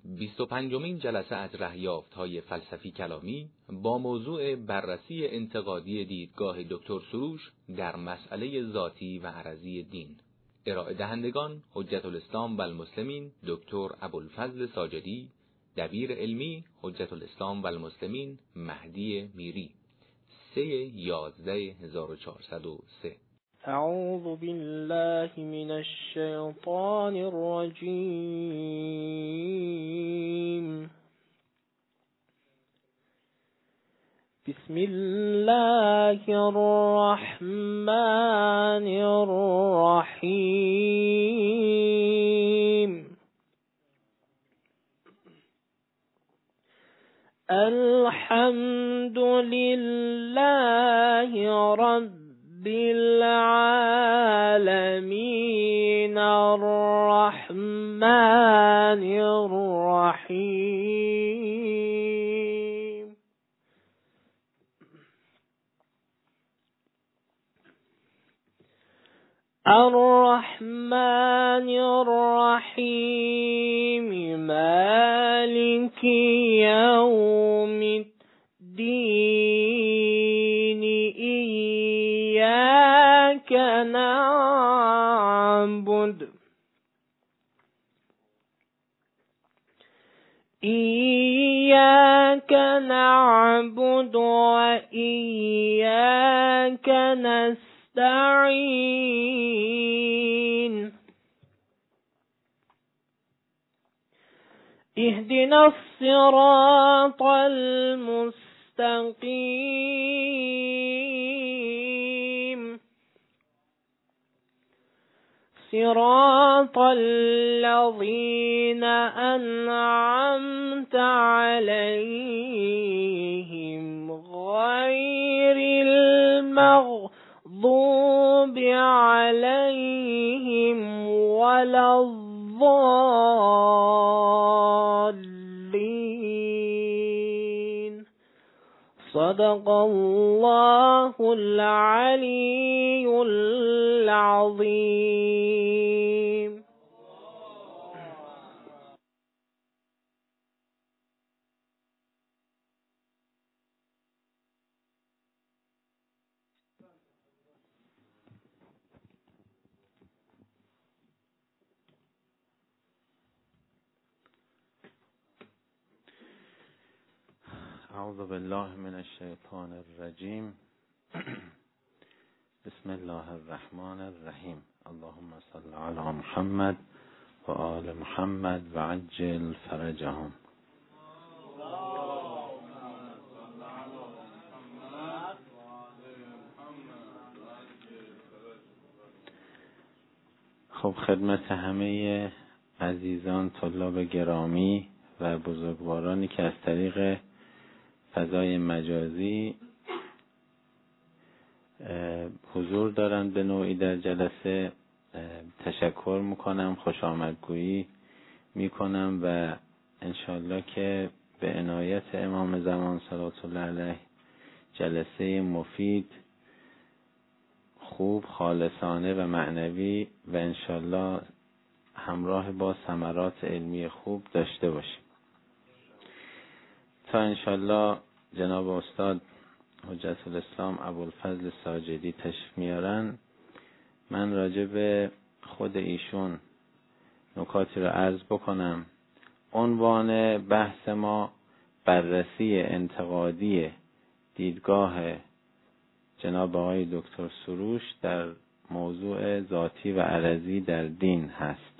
25مین جلسه از رهیافت‌های فلسفی کلامی با موضوع بررسی انتقادی دیدگاه دکتر سروش در مسئله ذاتی و عرضی دین. ارائه دهندگان حجت الاسلام و المسلمین دکتر ابوالفضل ساجدی، دبیر علمی حجت الاسلام و المسلمین مهدی میری، 3/11/1403. اعوذ بالله من الشیطان الرجیم. بسم الله الرحمن الرحیم. الحمد لله رب العالمین الرحمن الرحیم. الرحمن الرحیم مالک یوم الدین. إياك نعبد وإياك نستعين. اهدنا الصراط المستقيم، صراط الذين أنعمت عليهم غير المغضوب عليهم ولا الضالين. صدق الله العلي العظيم. اعوذ بالله من الشیطان الرجیم. بسم الله الرحمن الرحیم. اللهم صل علی محمد و آل محمد و عجل فرجهم. خب، خدمت همه عزیزان طلاب گرامی و بزرگوارانی که از طریق فضای مجازی حضور دارند به نوعی در جلسه تشکر میکنم، خوش آمدگویی میکنم و انشالله که به عنایت امام زمان صلوات الله علیه جلسه مفید، خوب، خالصانه و معنوی و انشالله همراه با ثمرات علمی خوب داشته باشیم تا انشالله جناب استاد حجت الاسلام ابوالفضل ساجدی تشریف میارن. من راجع به خود ایشون نکاتی رو عرض بکنم. عنوان بحث ما بررسی انتقادی دیدگاه جناب آقای دکتر سروش در موضوع ذاتی و عرضی در دین هست.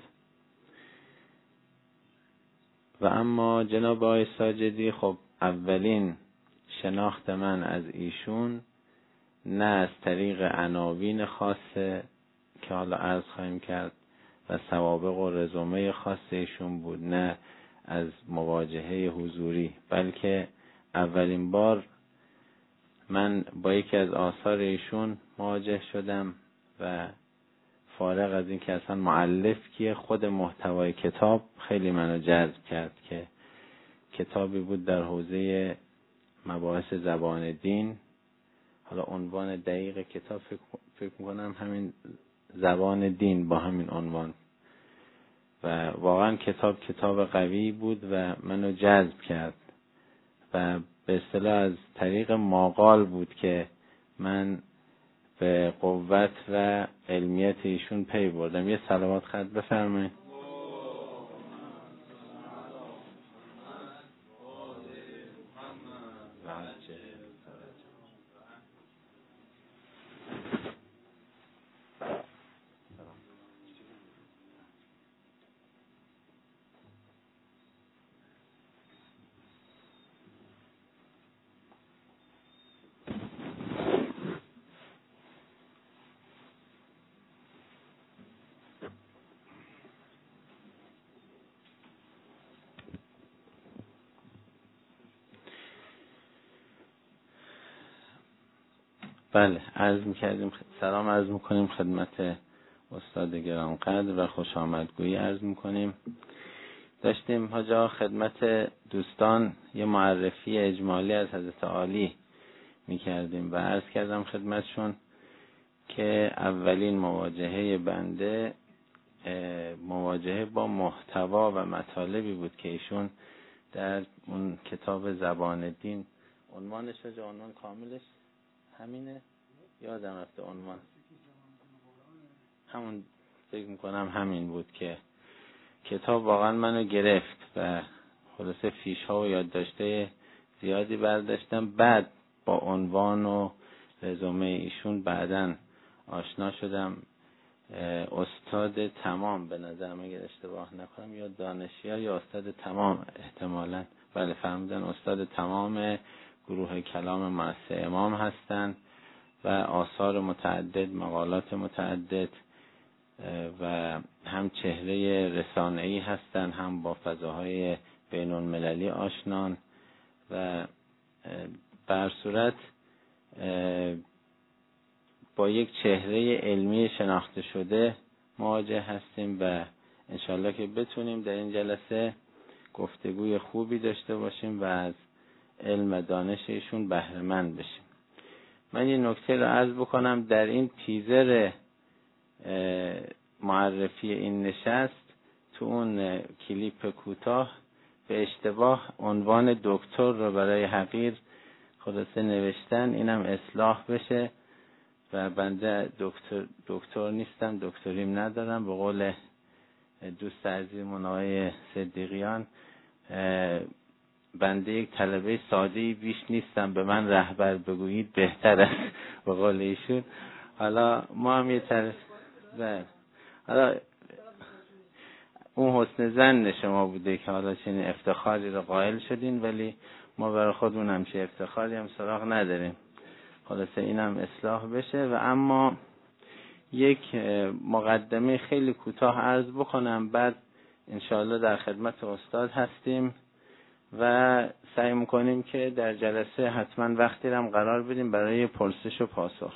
و اما جناب آقای ساجدی، خب اولین شناخت من از ایشون نه از طریق عناوین خاصه که حالا عرض خواهیم کرد و سوابق و رزومه خاص ایشون بود، نه از مواجهه حضوری، بلکه اولین بار من با یکی از آثار ایشون مواجه شدم و فارغ از این که اصلا مؤلف کیه، خود محتوای کتاب خیلی منو جذب کرد که کتابی بود در حوزه مباحث زبان دین. حالا عنوان دقیق کتاب فکر میکنم همین زبان دین با همین عنوان و واقعا کتاب قوی بود و منو جذب کرد و به اصطلاح از طریق ماقال بود که من به قوت و علمیت ایشون پی بردم. یه صلوات خط بفرمایید. بله، سلام عرض میکنیم خدمت استاد گرانقدر و خوش آمدگویی عرض میکنیم. داشتیم حاجا خدمت دوستان یه معرفی اجمالی از حضرت عالی میکردیم و عرض کردم خدمتشون که اولین مواجهه بنده مواجهه با محتوا و مطالبی بود که ایشون در اون کتاب زبان دین، عنوانش حاجا، عنوان کاملش همینه؟ یادم رفته عنوان. همون فکر میکنم همین بود که کتاب واقعا منو گرفت و خلاصه فیش ها و یادداشته زیادی برداشتم. بعد با عنوان و رزومه ایشون بعداً آشنا شدم. استاد تمام به نظرم اگر اشتباه نکنم، یا دانشیار یا استاد تمام احتمالاً، بله فرمودن استاد تمام گروه کلام مؤسسه امام هستند و آثار متعدد، مقالات متعدد و هم چهره رسانه‌ای هستند، هم با فضاهای بین المللی آشنان و بر صورت با یک چهره علمی شناخته شده مواجه هستیم و انشالله که بتونیم در این جلسه گفتگوی خوبی داشته باشیم و از علم و دانش ایشون بهره مند بشیم. من یه نکته رو عرض بکنم. در این تیزر معرفی این نشست، تو اون کلیپ کوتاه به اشتباه عنوان دکتر رو برای حقیر خلاصه نوشتن. اینم اصلاح بشه و بنده دکتر نیستم، دکتریم ندارم. به قول دوست عزیزمون آقای صدیقیان، بنده یک طلبه ساده‌ای بیش نیستم، به من رهبر بگویید بهتر است، به قول ایشون. حالا ما هم یه طرف حالا اون حسن ظن شما بوده که حالا چنین افتخاری رو قائل شدین، ولی ما برای خودمون همچه افتخاری هم سراغ نداریم. خلاصه اینم اصلاح بشه. و اما یک مقدمه خیلی کوتاه عرض بکنم، بعد انشاءالله در خدمت استاد هستیم و سعی میکنیم که در جلسه حتما وقتی هم قرار بدیم برای پرسش و پاسخ.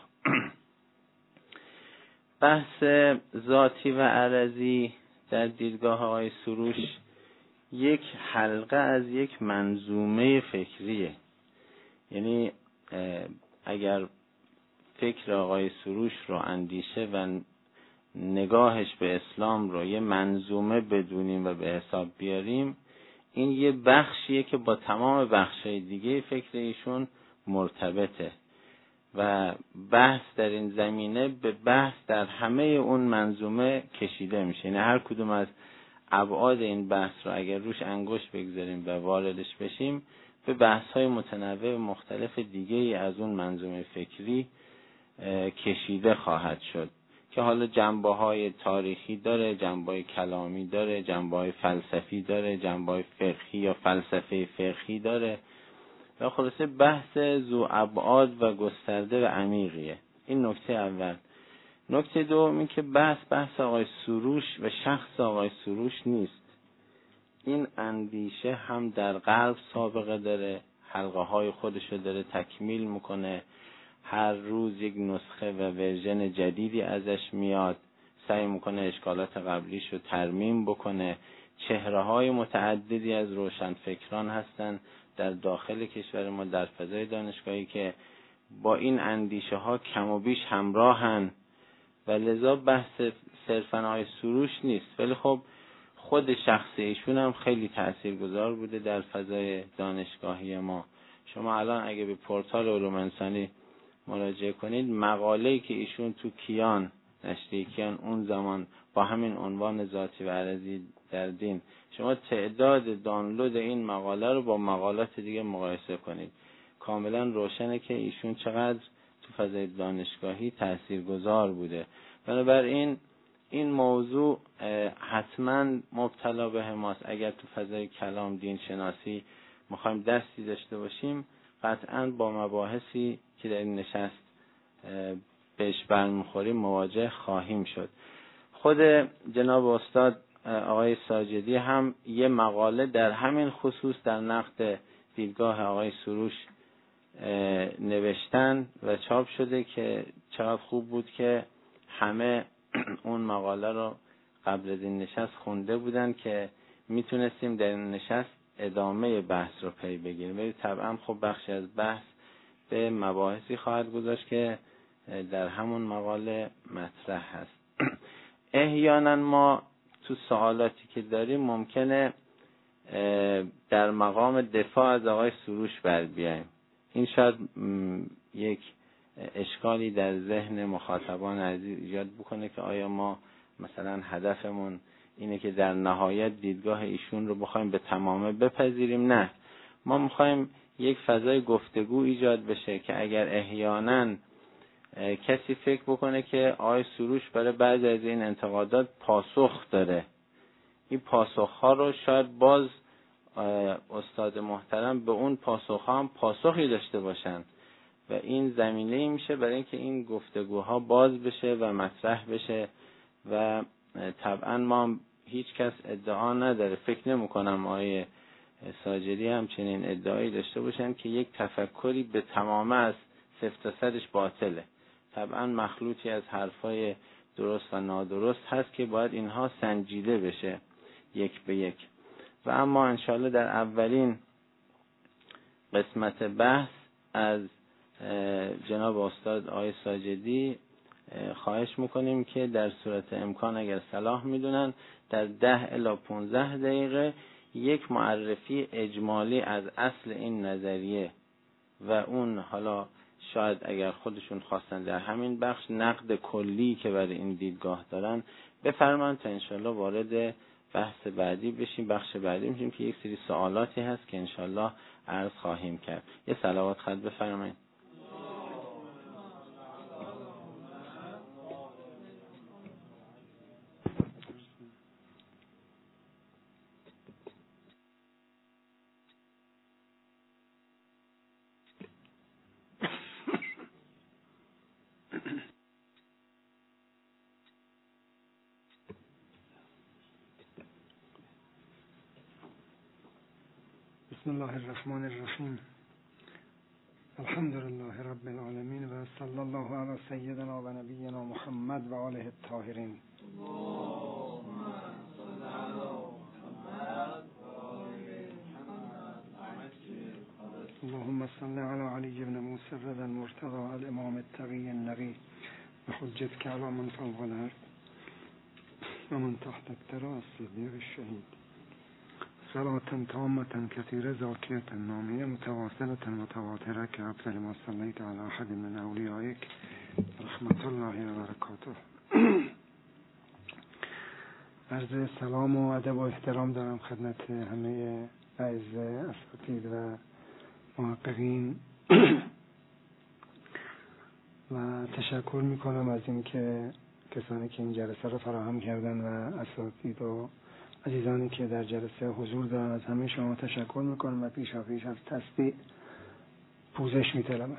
بحث ذاتی و عرضی در دیدگاه آقای سروش یک حلقه از یک منظومه فکریه. یعنی اگر فکر آقای سروش رو، اندیشه و نگاهش به اسلام رو یه منظومه بدونیم و به حساب بیاریم، این یه بخشیه که با تمام بخشای دیگه فکر ایشون مرتبطه و بحث در این زمینه به بحث در همه اون منظومه کشیده میشه. یعنی هر کدوم از ابعاد این بحث رو اگر روش انگشت بگذاریم و واردش بشیم، به بحث‌های متنوع مختلف دیگه‌ای از اون منظومه فکری کشیده خواهد شد که حالا جنبه‌های تاریخی داره، جنبه‌های کلامی داره، جنبه‌های فلسفی داره، جنبه‌های فقهی یا فلسفه فقهی داره و خلاصه بحث ذو ابعاد و گسترده و عمیقیه. این نکته اول. نکته دوم این که بحث آقای سروش و شخص آقای سروش نیست. این اندیشه هم در غرب سابقه داره، حلقه های خودشو داره تکمیل میکنه، هر روز یک نسخه و ورژن جدیدی ازش میاد، سعی میکنه اشکالات قبلیشو ترمیم بکنه. چهره های متعددی از روشنفکران هستن در داخل کشور ما، در فضای دانشگاهی، که با این اندیشه ها کم و بیش همراهن و لذا بحث صرفاً آقای سروش نیست. ولی خب خود شخص ایشون هم خیلی تاثیرگذار بوده در فضای دانشگاهی ما. شما الان اگه به پورتال علوم انسانی مراجعه کنید، مقاله‌ای که ایشون تو کیان، نشریه کیان اون زمان با همین عنوان ذاتی و عرضی در دین، شما تعداد دانلود این مقاله رو با مقالات دیگه مقایسه کنید، کاملا روشنه که ایشون چقدر تو فضای دانشگاهی تاثیرگذار بوده. بنابراین این موضوع حتما مبتلا به ماست. اگر تو فضای کلام دین شناسی میخوایم دستی داشته باشیم، قطعا با مباحثی که در این نشست بهش برمیخوریم مواجه خواهیم شد. خود جناب استاد آقای ساجدی هم یه مقاله در همین خصوص در نقد دیدگاه آقای سروش نوشتن و چاپ شده که چقدر خوب بود که همه اون مقاله رو قبل از این نشست خونده بودن که میتونستیم در این نشست ادامه بحث رو پی بگیریم. ولی طبعا خب بخشی از بحث به مباحثی خواهد گذاشت که در همون مقاله مطرح هست. احیانا ما تو سوالاتی که داریم ممکنه در مقام دفاع از آقای سروش بر بیاییم. این شاید یک اشکالی در ذهن مخاطبان عزیز ایجاد بکنه که آیا ما مثلا هدفمون اینه که در نهایت دیدگاه ایشون رو بخوایم به تمامه بپذیریم. نه، ما میخوایم یک فضای گفتگو ایجاد بشه که اگر احیانا کسی فکر بکنه که آقای سروش برای بعضی از این انتقادات پاسخ داره، این پاسخ‌ها رو شاید باز استاد محترم به اون پاسخ‌ها هم پاسخی داشته باشن و این زمینه‌ای میشه برای اینکه این گفتگوها باز بشه و مطرح بشه. و طبعا ما هیچ کس ادعا نداره، فکر نمی‌کنم آقای ساجدی هم چنین ادعایی داشته باشن که یک تفکری به تمامه از صفر تا صدش باطله. طبعا مخلوطی از حرفای درست و نادرست هست که باید اینها سنجیده بشه یک به یک. و اما انشاءالله در اولین قسمت بحث از جناب استاد آقای ساجدی خواهش میکنیم که در صورت امکان اگر صلاح میدونن در 10 الی 15 دقیقه یک معرفی اجمالی از اصل این نظریه و اون حالا شاید اگر خودشون خواستن در همین بخش نقد کلی که برای این دیدگاه دارن بفرمایند تا انشالله وارد بحث بعدی بشیم. بخش بعدی میشیم که یک سری سوالاتی هست که انشالله عرض خواهیم کرد. یه صلوات خط بفرمایید. بسم الله الرحمن الرحیم. الحمد لله رب العالمین و صلی الله علی سیدنا و نبینا محمد و آله الطاهرین. اللهم صل علی علی بن موسی المرتضى الامام التقی النقی و حجتک علی من فوق الارض و من تحت الثری الصدیق الشهید. صلاة تامة كثيرة زاكية نامية متواصلة متواترة كأفضل ما صليت على أحد من أوليائك رحمة الله وبركاته. عرض سلام و ادب و احترام دارم خدمت همه اعزه اساتید و محققین و تشکر میکنم از اینکه کسانی که این جلسه رو فراهم کردن و اساتید و عزیزانی که در جلسه حضور دارن، از همه شما تشکر میکنم و پیشاپیش از تسبیح پوزش میطلبم.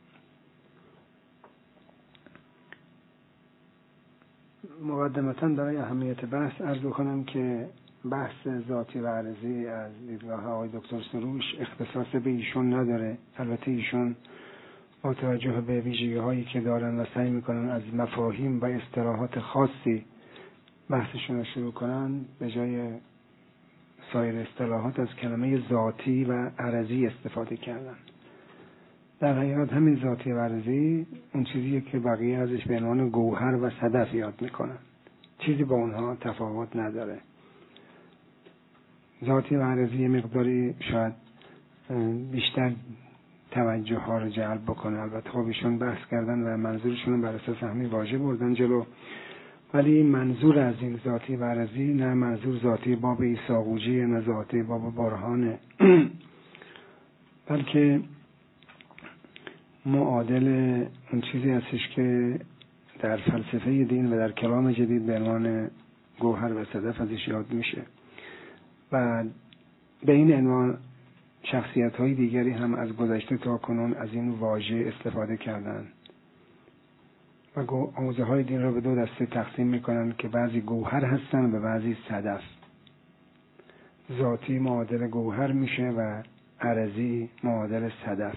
مقدمتاً برای اهمیت بحث عرض کنم که بحث ذاتی و عرضی از دیدگاه آقای دکتر سروش اختصاص به ایشون نداره. البته ایشون با توجه به ویژگی‌هایی که دارن و سعی میکنن از مفاهیم و اصطلاحات خاصی بحثشون رو شروع کنن، به جای سایر اصطلاحات از کلمه ذاتی و عرضی استفاده کردن. در حقیقت همین ذاتی و عرضی اون چیزیه که بقیه ازش به عنوان گوهر و صدف یاد میکنن، چیزی با اونها تفاوت نداره. ذاتی و عرضی مقداری شاید بیشتر توجه ها رو جلب بکنه. البته خب ایشون بحث کردن و منظورشون بر اساس همین واژه بردن جلو، ولی منظور از این ذاتی و عرضی نه منظور ذاتی باب عیساقوجی، نه ذاتی باب برهانه، بلکه معادل اون چیزی هستش که در فلسفه دین و در کلام جدید به عنوان گوهر و صدف ازش یاد میشه و به این عنوان شخصیت‌های دیگری هم از گذشته تا کنون از این واژه استفاده کردن و آموزه‌های دین را به دو دسته تقسیم میکنن که بعضی گوهر هستن و بعضی صدف. ذاتی معادل گوهر میشه و عرضی معادل صدف.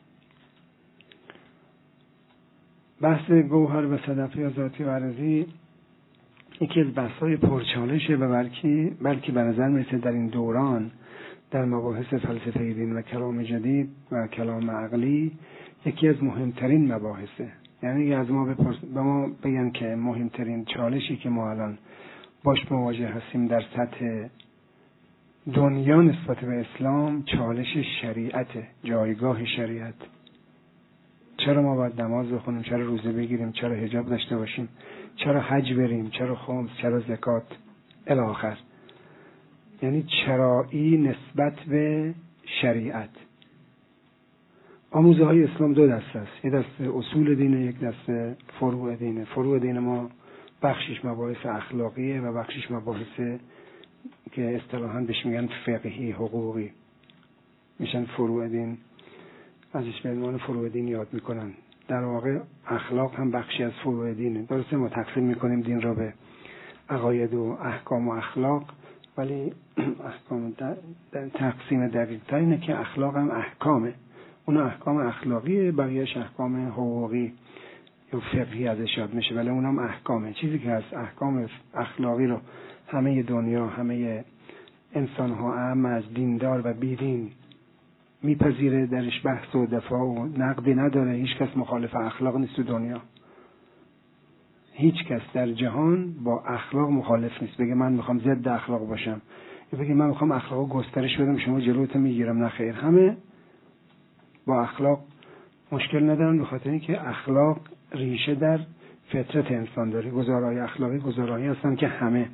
بحث گوهر و صدف یا ذاتی و عرضی یکی از بحث‌های پرچالشه و بلکه به نظر میرسه در این دوران در مباحث فلسفه دین و کلام جدید و کلام عقلی یکی از مهمترین مباحثه. یعنی از ما به ما بگن که مهمترین چالشی که ما الان باش مواجه هستیم در سطح دنیا نسبت به اسلام چالش شریعت، جایگاه شریعت. چرا ما باید نماز بخونیم؟ چرا روزه بگیریم؟ چرا حجاب داشته باشیم؟ چرا حج بریم؟ چرا خمس؟ چرا زکات؟ الی آخر. یعنی چرایی نسبت به شریعت. آموزه های اسلام دو دسته است، یک دسته اصول دینه، یک دسته فروع دینه. فروع دین ما بخشش مباحث اخلاقیه و بخشش مباحث که اصطلاحاً بهش میگن فقهی حقوقی میشن فروع دین، ازش به عنوان فروع دین یاد میکنن. در واقع اخلاق هم بخشی از فروع دینه. درسته ما تقسیم میکنیم دین را به عقاید و احکام و اخلاق، ولی احکام در تقسیم دقیق تر اینه که اخلاق هم احکامه. اون احکام اخلاقیه، بقیهش احکام حقوقی یا فقهی ازش یاد میشه، ولی اونم احکامه. چیزی که از احکام اخلاقی رو همه دنیا، همه انسان ها اعم از دیندار و بیدین میپذیره، درش بحث و دفاع و نقدی نداره. هیچ کس مخالف اخلاق نیست تو دنیا. هیچ کس در جهان با اخلاق مخالف نیست. بگه من میخوام ضد اخلاق باشم، یا بگه من میخوام اخلاق گسترش بدم شما جلوت میگیرم. نه خیر، همه با اخلاق مشکل ندارن، به خاطر اینکه اخلاق ریشه در فطرت انسان داره. گزارهای اخلاقی گزارهایی هستن که همه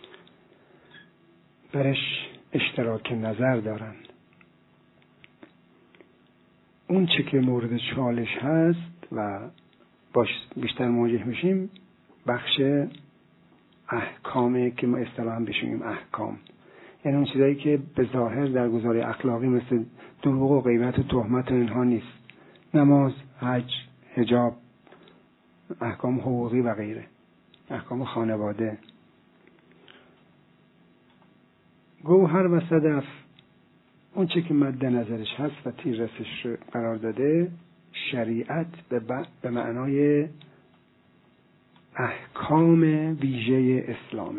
برش اشتراک نظر دارن. اون چه که مورد چالش هست و باش بیشتر مواجه میشیم بخش احکامه که ما اصطلاحاً بهش میگیم احکام. یعنی اون چیزایی که به ظاهر در گزاره اخلاقی مثل دروغ و غیبت و تهمت و اینها نیست. نماز، حج، حجاب، احکام حقوقی و غیره، احکام خانواده. گوهر و صدف اون چه که مد نظرش هست و تیررسش قرار داده شریعت به معنای احکام ویژه اسلامه.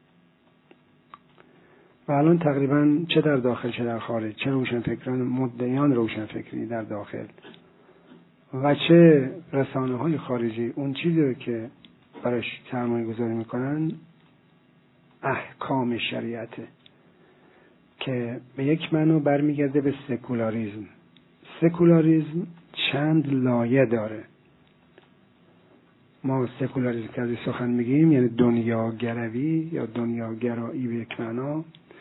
و الان تقریبا چه در داخل چه در خارج، چه روشنفکران مدعیان روشنفکری در داخل و چه رسانه های خارجی، اون چیزی رو که براش سرمایه گذاری میکنن احکام شریعته که به یک معنی برمیگرده به سکولاریزم. سکولاریزم چند لایه داره. ما سکولاریزم که ازش سخن میگیم یعنی دنیاگروی یا دنیاگرایی به یک معنا،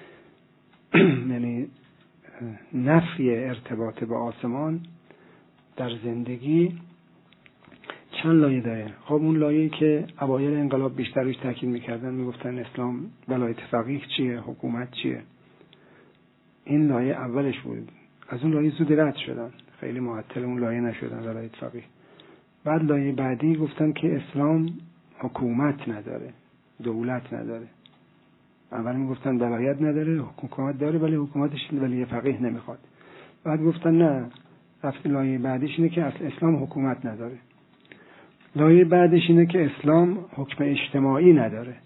یعنی نفی ارتباط با آسمان در زندگی. چند لایه داره. خب اون لایه‌ای که اوایل انقلاب بیشتر روش تاکید میکردن، میگفتن اسلام ولایت فقیه چیه، حکومت چیه. این لایه اولش بود. از اون لایه زود رد شدن، خیلی معطل اون لایه نشدن ولایت فقیه. بعد لایه بعدی گفتن که اسلام حکومت نداره، دولت نداره. اول میگفتن ولایت نداره، حکومت داره ولی حکومتش ولی فقیه نمیخواد. بعد گفتن نه، رفت لایه بعدیش اینه که اصل اسلام حکومت نداره. لایه بعدش اینه که اسلام حکم اجتماعی نداره.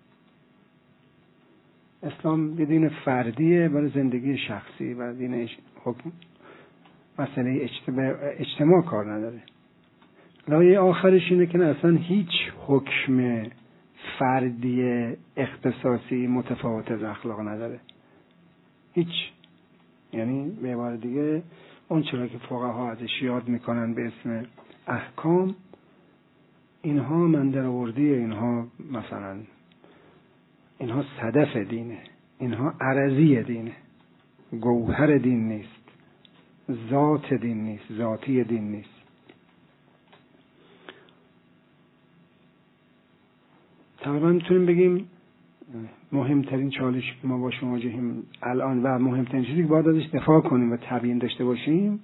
اسلام یه دین فردیه برای زندگی شخصی و دین حکم مسئله اجتماع کار نداره. لایه آخرش اینه که اصلا هیچ حکم فردی اختصاصی متفاوت از اخلاق نداره. هیچ. یعنی به عبارت دیگه اون چرا که فقها ازش یاد میکنن به اسم احکام، اینها مندرآوردی، اینها مثلا اینها صدف دینه، اینها عرضی دینه، گوهر دین نیست، ذات دین نیست، ذاتی دین نیست. تقریبا میتونیم بگیم مهمترین چالش که ما باش مواجهیم الان و مهمترین چیزی که باید ازش دفاع کنیم و تبیین داشته باشیم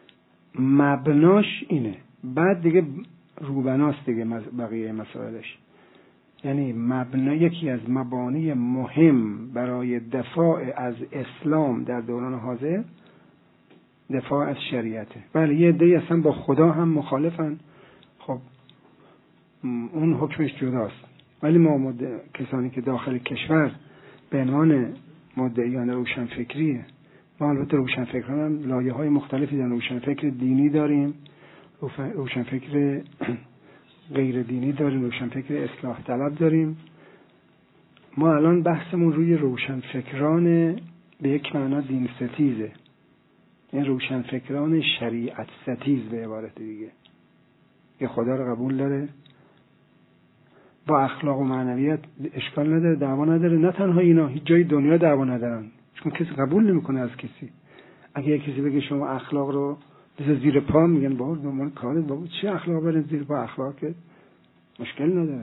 مبناش اینه. بعد دیگه روبناست دیگه بقیه مسائلش. یعنی یکی از مبانی مهم برای دفاع از اسلام در دوران حاضر دفاع از شریعته. بله یه عده‌ای اصلا با خدا هم مخالفن، خب اون حکمش جداست، ولی ما کسانی که داخل کشور به عنوان مدعیان روشنفکریه، ما البته روشنفکران هم لایه‌های مختلفی در روشنفکر دینی داریم، روشنفکر غیر دینی داریم، روشنفکر اصلاح طلب داریم. ما الان بحثمون روی روشنفکران به یک معنا دین ستیزه، این روشنفکران شریعت ستیز به عبارت دیگه، که خدا رو قبول داره، با اخلاق و معنویت اشکال نداره، دعوا نداره. نه تنها اینا، هیچ جای دنیا دعوا ندارن، چون کسی قبول نمیکنه از کسی. اگه یک کسی بگه شما اخلاق رو بذار زیر پا، میگن بابا دنبال کارت، بابا چه اخلاق برین زیر پا؟ اخلاق که مشکل نداره.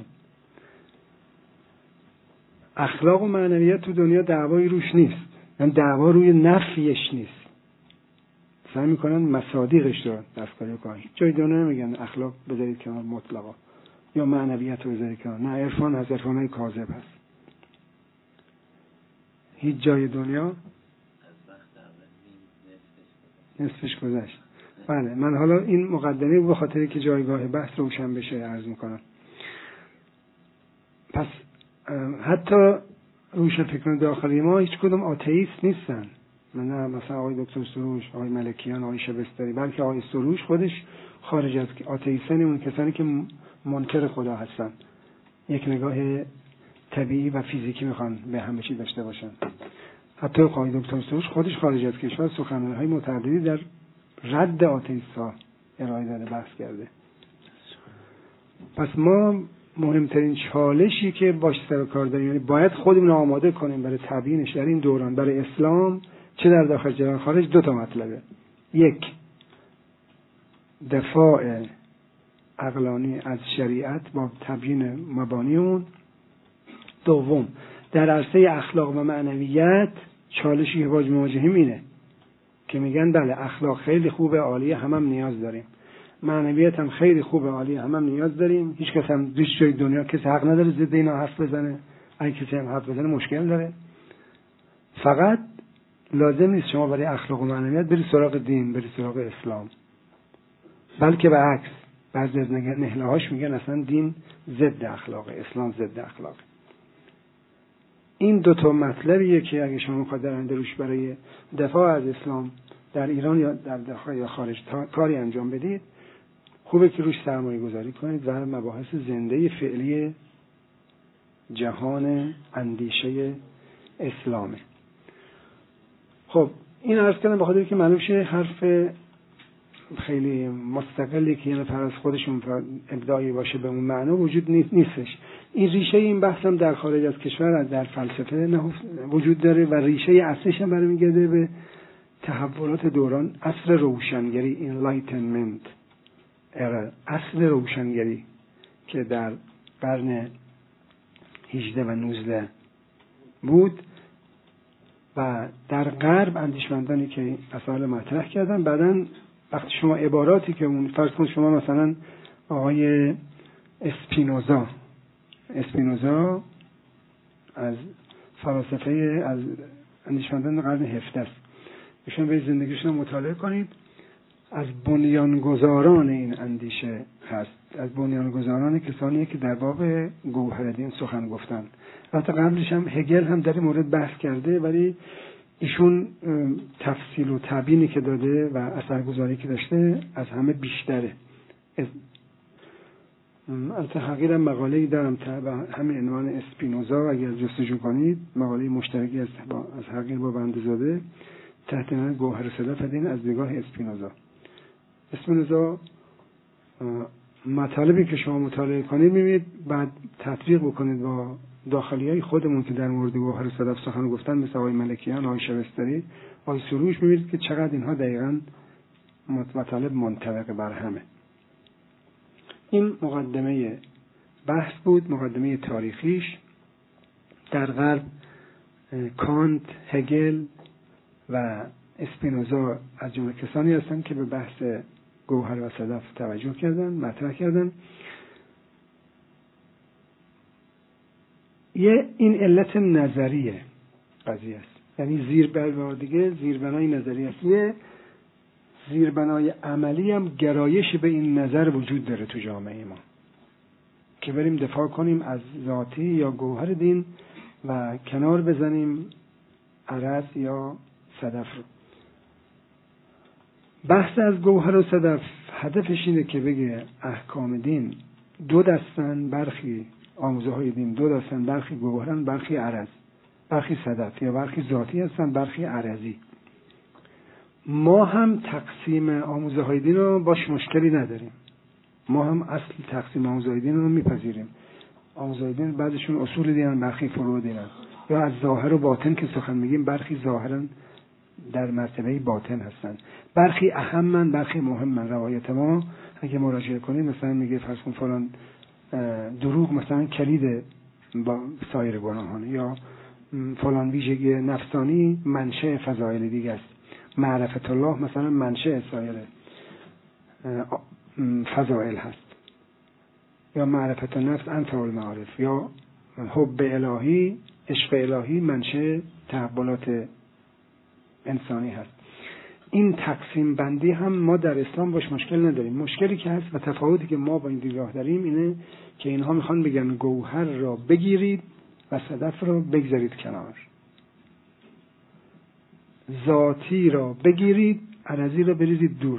اخلاق و معنویت تو دنیا دعوایی روش نیست، یعنی دعوا روی نفیش نیست، سعی میکنن مصادیقش رو دستکاری کنن. هیچ جای دنیا نمیگن اخلاق بذارید کنار مطلقا یا معنویت رو بذارید کنار. نه، عرفان از عرفانای کاذب هست. هیچ جای دنیا نصفش گذشت. بله، من حالا این مقدمه به خاطری که جایگاه بحث روشن بشه عرض میکنم. پس حتی روشنفکران داخلی ما هیچ کدوم آتئیست نیستن. من نه مثلا آقای دکتر سروش، آقای ملکیان، آقای شبستری، بلکه آقای سروش خودش خارج از آتئیستن، اون کسانی که منکر خدا هستن، یک نگاه طبیعی و فیزیکی میخوان به همه چی داشته باشن. حتی آقای دکتر سروش خودش خارج از کشور سخنرانی‌های متعددی در رد آتئیست‌ها ارائه داده، بحث کرده. پس ما مهمترین چالشی که باش سر و کار داریم، یعنی باید خودمون آماده کنیم برای تبیینش در این دوران برای اسلام، چه در داخل چه در خارج. دو تا مطلبه: یک، دفاع عقلانی از شریعت با تبیین مبانی اون. دوم، در عرصه اخلاق و معنویت چالشی که باش مواجهیم اینه که میگن بله اخلاق خیلی خوبه، عالیه، هم نیاز داریم، معنویت هم خیلی خوبه، عالیه، هم نیاز داریم. هیچ کس هم هیچ جای دنیا کسی حق نداره ضد اینا حرف بزنه. اگه کسی هم حرف بزنه مشکل داره. فقط لازم نیست شما برای اخلاق و معنویت بری سراغ دین، بری سراغ اسلام، بلکه برعکس. بعضی از نهله‌هاش میگن اصلا دین ضد اخلاق، اسلام ضد اخلاق. این دو تا مطلبیه که اگه شما می‌خواید در آینده روش برای دفاع از اسلام در ایران یا در داخل یا خارج کاری انجام بدید، خوبه که روش سرمایه گذاری کنید و مباحث زنده فعلی جهان اندیشه اسلامه. خب این عرض کردم بخاطر که معلوم شه حرف خیلی مستقلی که یه نفر از خودشون ابداعی باشه به اون معنا وجود نیستش. این ریشه این بحث هم در خارج از کشور در فلسفه وجود داره و ریشه اصلیش هم برمیگرده به تحولات دوران عصر روشنگری، enlightenment era، عصر روشنگری که در قرن 18 و 19 بود و در غرب اندیشمندانی که مسائل مطرح کردن. بعدن وقتی شما عباراتی که اون فرض کن شما مثلا آقای اسپینوزا از فلاسفه از اندیشمندان قرن 17 است، ایشون به زندگیشون مطالعه کنید، از بنیانگذاران این اندیشه هست، از بنیانگذاران کسانی که در باب گوهر دین سخن گفتن. البته قبلش هم هگل هم در این مورد بحث کرده، ولی ایشون تفصیل و تبیینی که داده و اثرگذاری که داشته از همه بیشتره. از تحقیرم مقاله‌ای دارم به همین عنوان اسپینوزا، اگر جستجو کنید مقاله مشترکی از حقیر با بنده‌زاده تحت عنوان گوهر صدف دین از نگاه اسپینوزا. مطالبی که شما مطالعه کنید می‌بینید، بعد تطبیق بکنید با داخلیای خودمون که در مورد گوهر صدف سخن گفتن، مثل آقای ملکیان، آقای شبستری، آقای سروش، می‌بینید که چقدر اینها دقیقاً مطالب منطبق بر همه. این مقدمه بحث بود، مقدمه تاریخیش. در غرب کانت، هگل و اسپینوزا از جمله کسانی هستند که به بحث گوهر و صدف توجه کردن، مطرح کردن. این علت نظریه قضیه است، یعنی زیربنای نظریه است. یه زیربنای عملی هم گرایش به این نظر وجود داره تو جامعه ما که بریم دفاع کنیم از ذاتی یا گوهر دین و کنار بزنیم عرض یا صدف رو. بحث از گوهر و صدف هدفش اینه که بگه احکام دین دو دستن، برخی آموزه های دین دو دستن، برخی گوهرن، برخی عرض، برخی صدف، یا برخی ذاتی هستن، برخی عرضی. ما هم تقسیم آموزه های دین رو باش مشکلی نداریم، ما هم اصل تقسیم آموزه های دین رو میپذیریم. آموزه های دین بعضشون اصول دینن، برخی فروع دینن، یا از ظاهر و باطن که سخن میگیم برخی ظاهرن در مرتبه باطن هستن، برخی اهمن، برخی مهمن. روایت ما اگه مراجعه کنید مثلا میگه فرض کن فلان دروغ مثلا کلید با سایر گناهان، یا فلان ویژگی نفسانی منشأ فضایل دیگه است. معرفت الله مثلا منشأ سایر فضائل هست، یا معرفت نفس انفع المعارف، یا حب الهی، عشق الهی منشأ تحولات انسانی هست. این تقسیم بندی هم ما در اسلام باش مشکل نداریم. مشکلی که هست و تفاوتی که ما با این دیدگاه داریم اینه که اینها میخوان بگن گوهر را بگیرید و صدف را بگذارید کنار، ذاتی را بگیرید، عرضی را بریزید دور.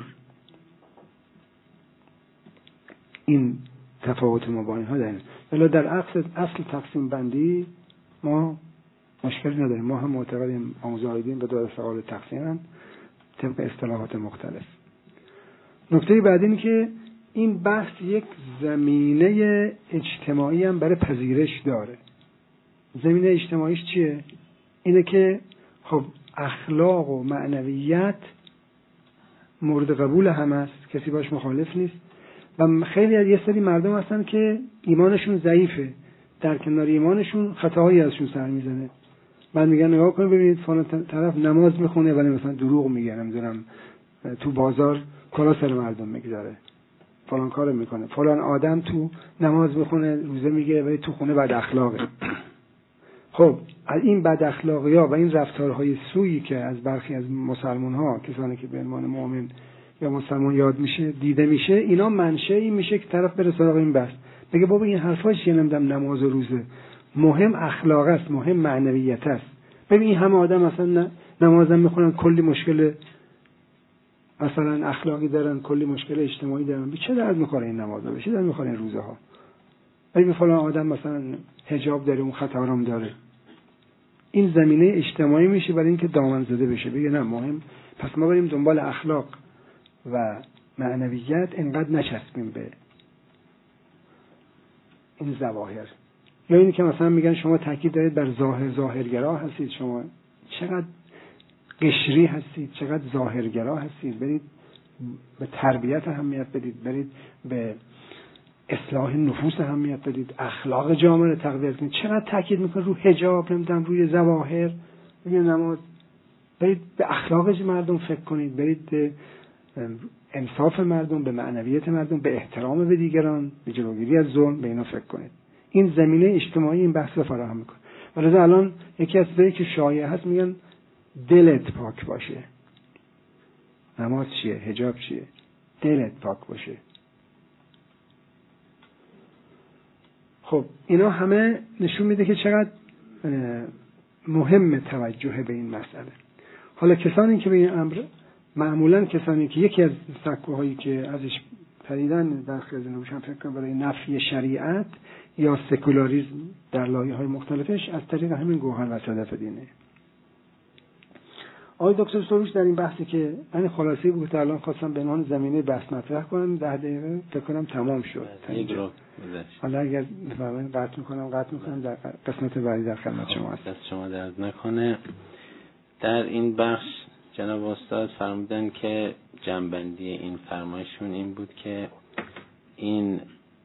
این تفاوت ما با اینها داریم. ولی در اصل تقسیم بندی ما مشکلی نداریم. ما هم معتقدیم آموزه های دین به دو دسته قابل تقسیمن طبق اصطلاحات مختلف. نکته بعد اینه که این بحث یک زمینه اجتماعی هم برای پذیرش داره. زمینه اجتماعیش چیه؟ اینه که خب اخلاق و معنویت مورد قبول هم است، کسی باش مخالف نیست، و خیلی از یه سری مردم هستن که ایمانشون ضعیفه، در کنار ایمانشون خطاهایی ازشون سر میزنه. بعد میگن نگاه کنید ببینید فلان طرف نماز میخونه ولی مثلا دروغ میگه، نمیدونم تو بازار کلا سر مردم میگذاره، فلان کارو میکنه، فلان آدم تو نماز میخونه روزه میگه ولی تو خونه بد اخلاقه. خب از این بد اخلاقی‌ها و این رفتارهای سویی که از برخی از مسلمان‌ها، کسانی که به عنوان مؤمن یا مسلمان یاد میشه، دیده میشه، اینا منشأی میشه که طرف بره سراغ این بحث، بگه بابا این حرفا چیه، نمیدونم نماز و روزه، مهم اخلاق است، مهم معنویت است. ببین این همه آدم مثلا نمازم میخونن کلی مشکل مثلا اخلاقی دارن، کلی مشکل اجتماعی دارن، به چه درد میخوره این نمازها، به چه درد میخوره این روزه ها؟ ببین فلان آدم مثلا حجاب داره، اون خطرام داره. این زمینه اجتماعی میشه برای اینکه دامن زده بشه، بگه نه مهم، پس ما بریم دنبال اخلاق و معنویت، اینقدر نچسبیم به این ظواهر. یا اینی که مثلا میگن شما تاکید دارید بر ظاهرگرا هستید، شما چقدر قشری هستید، چقدر ظاهرگرا هستید، برید به تربیت اهمیت بدید، برید به اصلاح نفوس اهمیت بدید، اخلاق جامعه رو تقویت کنید. چقدر تاکید میکنه رو حجاب، نمیدونم روی ظواهر، روی نماز. برید به اخلاق مردم فکر کنید، برید به انصاف مردم، به معنویت مردم، به احترام به دیگران، به جلوگیری از ظلم، به اینا فکر کنید. این زمینه اجتماعی این بحث رو فراهم میکنه. ولذا الان یکی از چیزایی که شایع هست میگن دلت پاک باشه. نماز چیه؟ حجاب چیه؟ دلت پاک باشه. خب اینا همه نشون میده که چقدر مهم توجه به این مسئله. حالا کسانی که به این امر، معمولا کسانی که یکی از سکوهایی که ازش پریدن برخی از جنابش هم فکر کنم برای نفی شریعت یا سکولاریسم در لایه‌های مختلفش از طریق همین گوهر و صدف دینه. آقای دکتر سروش در این بحثی که من خلاصه‌ای بود که الان خواستم به عنوان زمینه بحث مطرح کنم، 10 دقیقه فکر کنم تمام شد. حالا اگر بفرمایید قطع می‌کنم در قسمت بعدی در خدمت شما هستم. دست شما درد نکنه. در این بخش جناب استاد فرمودن که جنبندی این فرمایشون این بود که این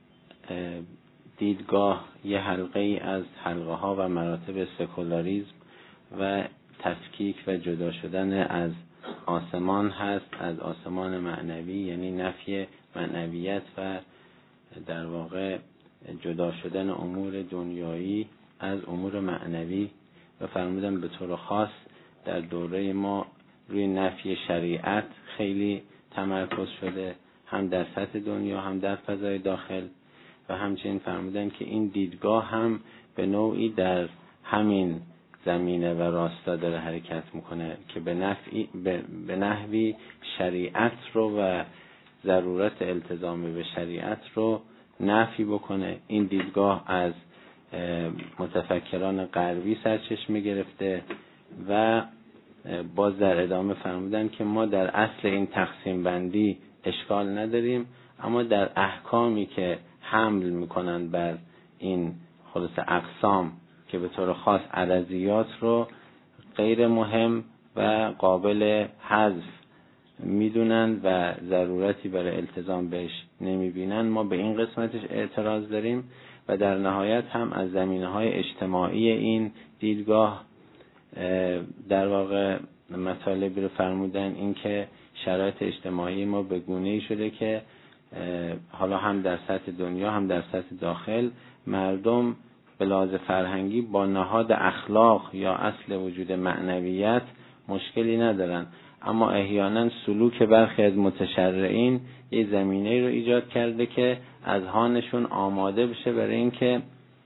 دیدگاه یه حلقه ای از حلقه ها و مراتب سکولاریسم و تفکیک و جدا شدن از آسمان هست، از آسمان معنوی، یعنی نفی معنویت و در واقع جدا شدن امور دنیایی از امور معنوی. و فرمودن به طور خاص در دوره ما روی نفی شریعت خیلی تمرکز شده، هم در سطح دنیا هم در فضای داخل. و همچنین فرمودن که این دیدگاه هم به نوعی در همین زمینه و راستا داره حرکت میکنه که به نحوی شریعت رو و ضرورت التزام به شریعت رو نفی بکنه. این دیدگاه از متفکران غربی سرچشمه گرفته و باز در ادامه فرمودن که ما در اصل این تقسیم بندی اشکال نداریم، اما در احکامی که حمل میکنن بر این خلاص اقسام که به طور خاص عرضیات رو غیر مهم و قابل حذف میدونن و ضرورتی برای التزام بهش نمیبینن، ما به این قسمتش اعتراض داریم. و در نهایت هم از زمینه‌های اجتماعی این دیدگاه در واقع مطالبی رو فرمودن، این که شرایط اجتماعی ما به گونه‌ای شده که حالا هم در سطح دنیا هم در سطح داخل مردم به لحاظ فرهنگی با نهاد اخلاق یا اصل وجود معنویت مشکلی ندارن، اما احیانا سلوک برخی از متشرعین یه زمینه رو ایجاد کرده که اذهانشون آماده بشه برای اینکه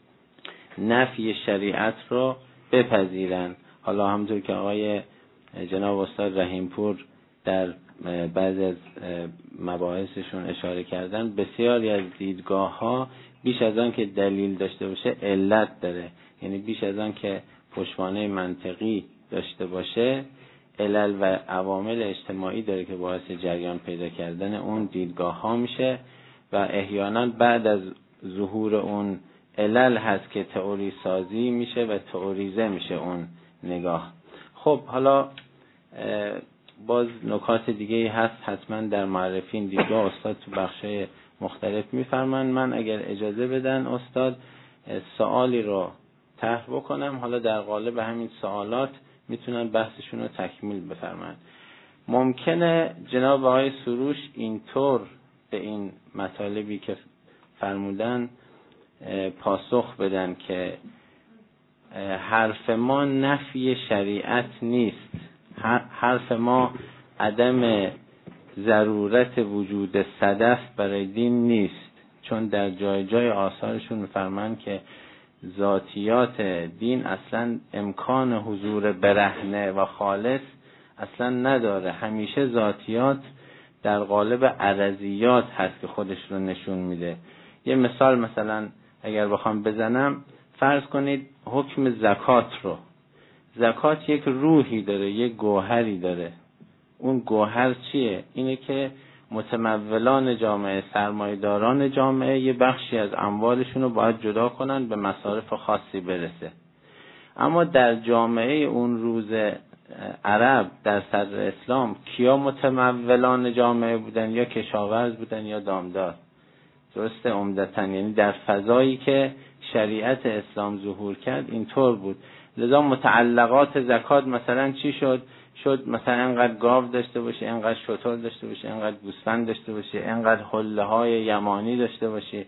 نفی شریعت رو بپذیرن. حالا همونطور که آقای جناب استاد رحیمپور در بعضی از مباحثشون اشاره کردن، بسیاری از دیدگاه ها بیش از آن که دلیل داشته باشه علت داره، یعنی بیش از آن که پشتوانه منطقی داشته باشه علل و عوامل اجتماعی داره که باعث جریان پیدا کردن اون دیدگاه ها میشه و احیانا بعد از ظهور اون علل هست که تئوری سازی میشه و تئوریزه میشه اون نگاه. خب حالا باز نکات دیگه هست حتما در معرفی این دیدگاه استاد تو بخشای مختلف میفرمن. من اگر اجازه بدن استاد سوالی رو طرح بکنم، حالا در قالب همین سوالات میتونن بحثشون رو تکمیل بفرمایند. ممکنه جناب آقای سروش اینطور به این مطالبی که فرمودن پاسخ بدن که حرف ما نفی شریعت نیست، حرف ما عدم ضرورت وجود صدف برای دین نیست، چون در جای جای آثارشون میفرمایند که ذاتیات دین اصلا امکان حضور برهنه و خالص اصلا نداره، همیشه ذاتیات در قالب عرضیات هست که خودش رو نشون میده. یه مثال مثلا اگر بخوام بزنم، فرض کنید حکم زکات رو، زکات یک روحی داره، یک گوهری داره. اون گوهر چیه؟ اینه که متمولان جامعه، سرمایه‌داران جامعه یه بخشی از اموالشون رو باید جدا کنن به مصارف خاصی برسه. اما در جامعه اون روز عرب در صدر اسلام کیا متمولان جامعه بودن؟ یا کشاورز بودن یا دامدار. درسته؟ عمدتاً یعنی در فضایی که شریعت اسلام ظهور کرد اینطور بود. لذا متعلقات زکات مثلا چی شد مثلا انقدر گاو داشته باشه، انقدر شتر داشته باشه، انقدر گوسفند داشته باشه، انقدر حله های یمانی داشته باشه.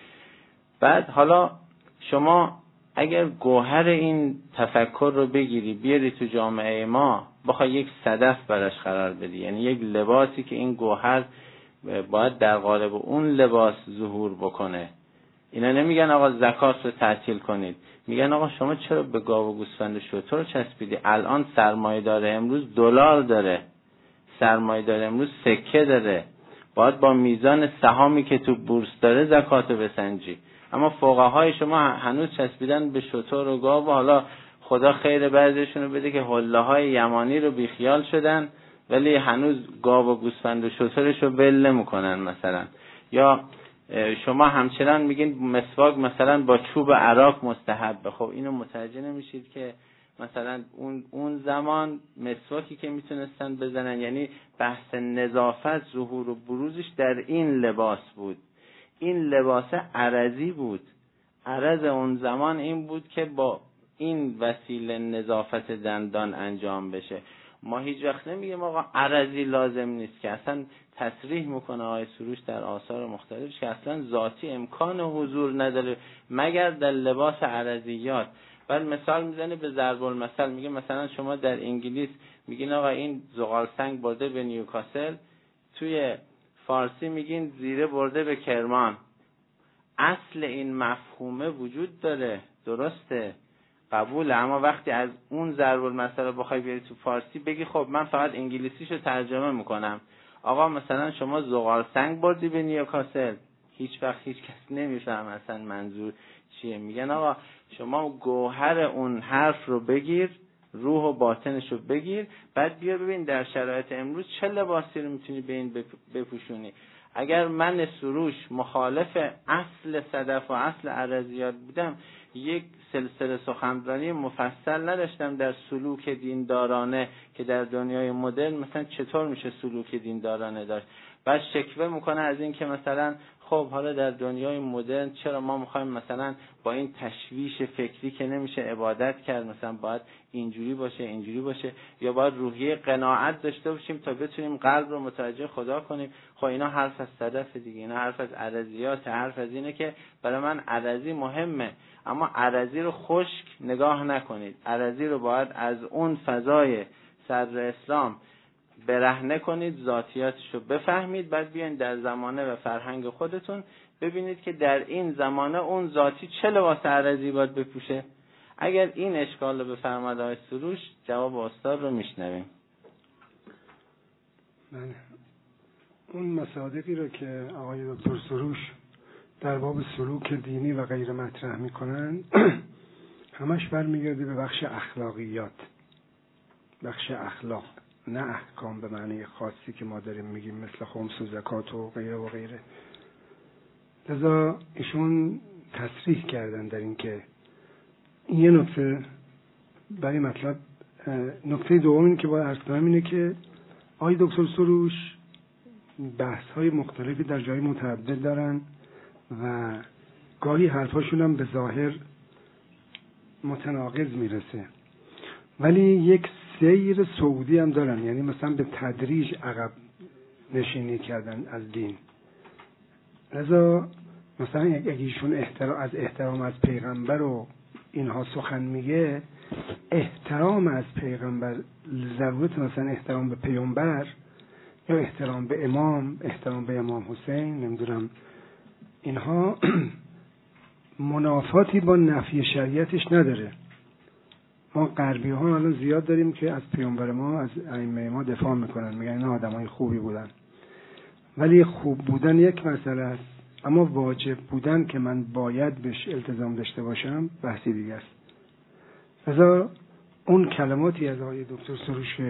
بعد حالا شما اگر گوهر این تفکر رو بگیری بیاری تو جامعه ما، بخوای یک صدف براش قرار بدی، یعنی یک لباسی که این گوهر باید در قالب اون لباس ظهور بکنه. اینا نمیگن آقا زکات رو تعطیل کنید، میگن آقا شما چرا به گاو و گوسفند و شتر رو چسبیدی؟ الان سرمایه‌دار امروز دلار داره، سرمایه‌دار امروز سکه داره، باید با میزان سهامی که تو بورس داره زکاتو بسنجی. اما فقهای شما هنوز چسبیدن به شتر و گاو و حالا خدا خیر بعضیشون رو بده که حله های یمانی رو بیخیال شدن ولی هنوز گاو و گوسفند و شترش رو ول نمی‌کنن مثلا. یا شما همچنان میگین مسواک مثلا با چوب عراق مستحبه. خب اینو متوجه نمیشید که مثلا اون زمان مسواکی که میتونستن بزنن، یعنی بحث نظافت ظهور و بروزش در این لباس بود. این لباس عرضی بود. عرض اون زمان این بود که با این وسیله نظافت دندان انجام بشه. ما هیچ وقت نمیگیم آقا عرضی لازم نیست، که اصلا تصریح میکنه آقای سروش در آثار مختلفش که اصلا ذاتی امکان حضور نداره مگر در لباس عرضیات. بعد مثال میزنه به ضرب المثل، میگه مثلا شما در انگلیس میگین آقا این زغال سنگ برده به نیوکاسل، توی فارسی میگین زیره برده به کرمان. اصل این مفهومه وجود داره، درسته، قبوله، اما وقتی از اون ضرب المثل رو بخوای بیاری تو فارسی بگی خب من فقط انگلیسیشو ترجمه میکنم، آقا مثلا شما زغال سنگ بردی به نیوکاسل، هیچ وقت هیچ کس نمیفهم اصلا منظور چیه. میگن آقا شما گوهر اون حرف رو بگیر، روح و باطنش رو بگیر، بعد بیا ببین در شرایط امروز چه لباسی رو میتونی به این بپوشونی. اگر من سروش مخالف اصل صدف و اصل عرضیات بودم، یک سلسله سخنرانی مفصل نداشتم در سلوک دیندارانه که در دنیای مدرن مثلا چطور میشه سلوک دیندارانه داشت. بعد شکوه میکنه از این که مثلا خب حالا در دنیای مدرن چرا ما میخوایم مثلا با این تشویش فکری که نمیشه عبادت کرد، مثلا باید اینجوری باشه اینجوری باشه، یا باید روحیه قناعت داشته باشیم تا بتونیم قلب رو متوجه خدا کنیم. خب اینا حرف از صدف دیگه، اینا حرف از عرضیات، حرف از اینه که برای من عرضی مهمه، اما عرضی رو خشک نگاه نکنید، عرضی رو باید از اون فضای صدر اسلام برهنه کنید، ذاتیاتش رو بفهمید، بعد بیاین در زمانه و فرهنگ خودتون ببینید که در این زمانه اون ذاتی چه لباس عرضی باید بپوشه. اگر این اشکال رو بفرماد آقای سروش، جواب استاد رو میشنویم. من اون مصادیقی رو که آقای دکتر سروش در باب سلوک دینی و غیر مطرح میکنن همش برمیگرده به بخش اخلاقیات، بخش اخلاق، نه احکام به معنی خاصی که ما داریم میگیم مثل خمس و زکات و غیره و غیره. لذا ایشون تصریح کردن در این که این یه نکته برای مطلب. نکته دوم این که باید عرض کنم اینه که آقای دکتر سروش بحث های مختلفی در جای متعدد دارن و گاهی حرفاشون هم به ظاهر متناقض میرسه، ولی یک سیر صعودی هم دارن، یعنی مثلا به تدریج عقب نشینی کردن از دین. لذا مثلا اگه ایشون از احترام از پیغمبر و اینها سخن میگه، احترام از پیغمبر، ضرورت مثلا احترام به پیغمبر یا احترام به امام، احترام به امام حسین، نمیدونم، اینها منافاتی با نفی شریعتش نداره. ما غربی ها الان زیاد داریم که از پیامبر ما، از ائمه ما دفاع میکنن، میگن اینا آدمای خوبی بودن، ولی خوب بودن یک مسئله است، اما واجب بودن که من باید بهش التزام داشته باشم بحثی دیگه است. لذا اون کلماتی از آقای دکتر سروش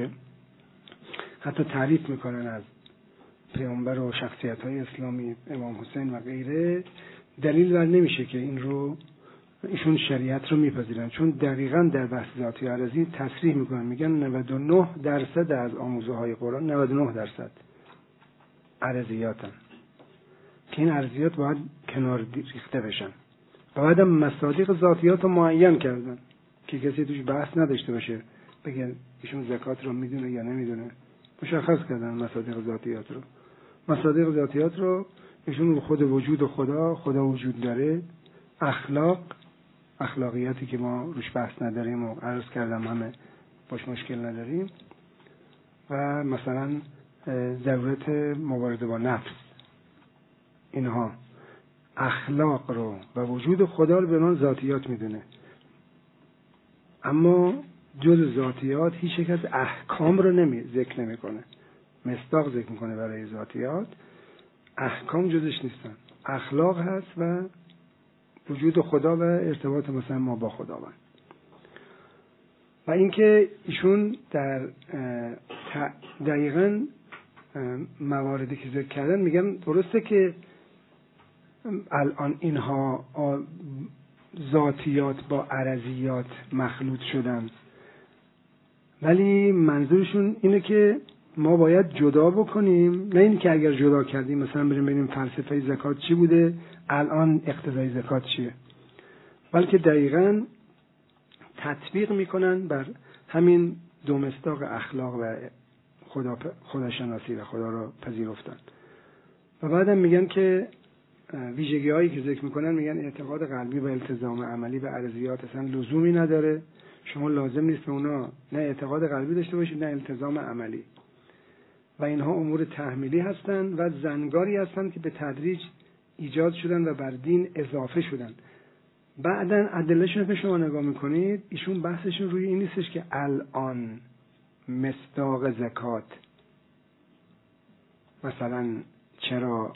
حتی تعریف میکنن از پیامبر و شخصیت های اسلامی، امام حسین و غیره، دلیل بر نمیشه که این رو ایشون شریعت رو میپذیرن، چون دقیقاً در بحث ذاتی عرضی تصریح میکنن، میگن 99% از آموزه های قرآن 99% عرضیاتن که این عرضیات باید کنار ریخته بشن. و بعدم مصادیق ذاتیات رو معین کردن که کسی توش بحث نداشته باشه بگن ایشون زکات رو میدونه یا نمیدونه. مشخص کردن مصادیق ذاتیات رو. مصادیق ذاتیات رو ایشون خود وجود خدا وجود داره، اخلاقیاتی که ما روش بحث نداریم و عرض کردم همه باش مشکل نداریم، و مثلا ضرورت مبارزه با نفس، اینها اخلاق رو و وجود خدا رو به عنوان ذاتیات میدونه. اما جز ذاتیات هیچ یک از احکام رو ذکر نمیکنه، مصداق ذکر میکنه برای ذاتیات، احکام جزش نیستن، اخلاق هست و وجود خدا و ارتباط مثلا ما با خداوند. و اینکه ایشون در دقیقاً مواردی که ذکر کردن میگن درسته که الان اینها ذاتیات با عرضیات مخلوط شدن، ولی منظورشون اینه که ما باید جدا بکنیم، نه این که اگر جدا کردیم مثلا بریم ببینیم فلسفه زکات چی بوده الان اقتضای زکات چیه، بلکه دقیقاً تطبیق میکنن بر همین دو مصداق اخلاق و خداشناسی و خدا رو پذیرفتن. و بعدم میگن که ویژگی هایی که ذکر میکنن، میگن اعتقاد قلبی و التزام عملی به عرضیات اصلا لزومی نداره، شما لازم نیست به اونا نه اعتقاد قلبی داشته باشید نه التزام عملی، و اینها امور تحمیلی هستند و زنگاری هستند که به تدریج ایجاد شدن و بر دین اضافه شدن. بعدن ادلهشون که شما نگاه میکنید، ایشون بحثشون روی این نیستش که الان مصداق زکات مثلا چرا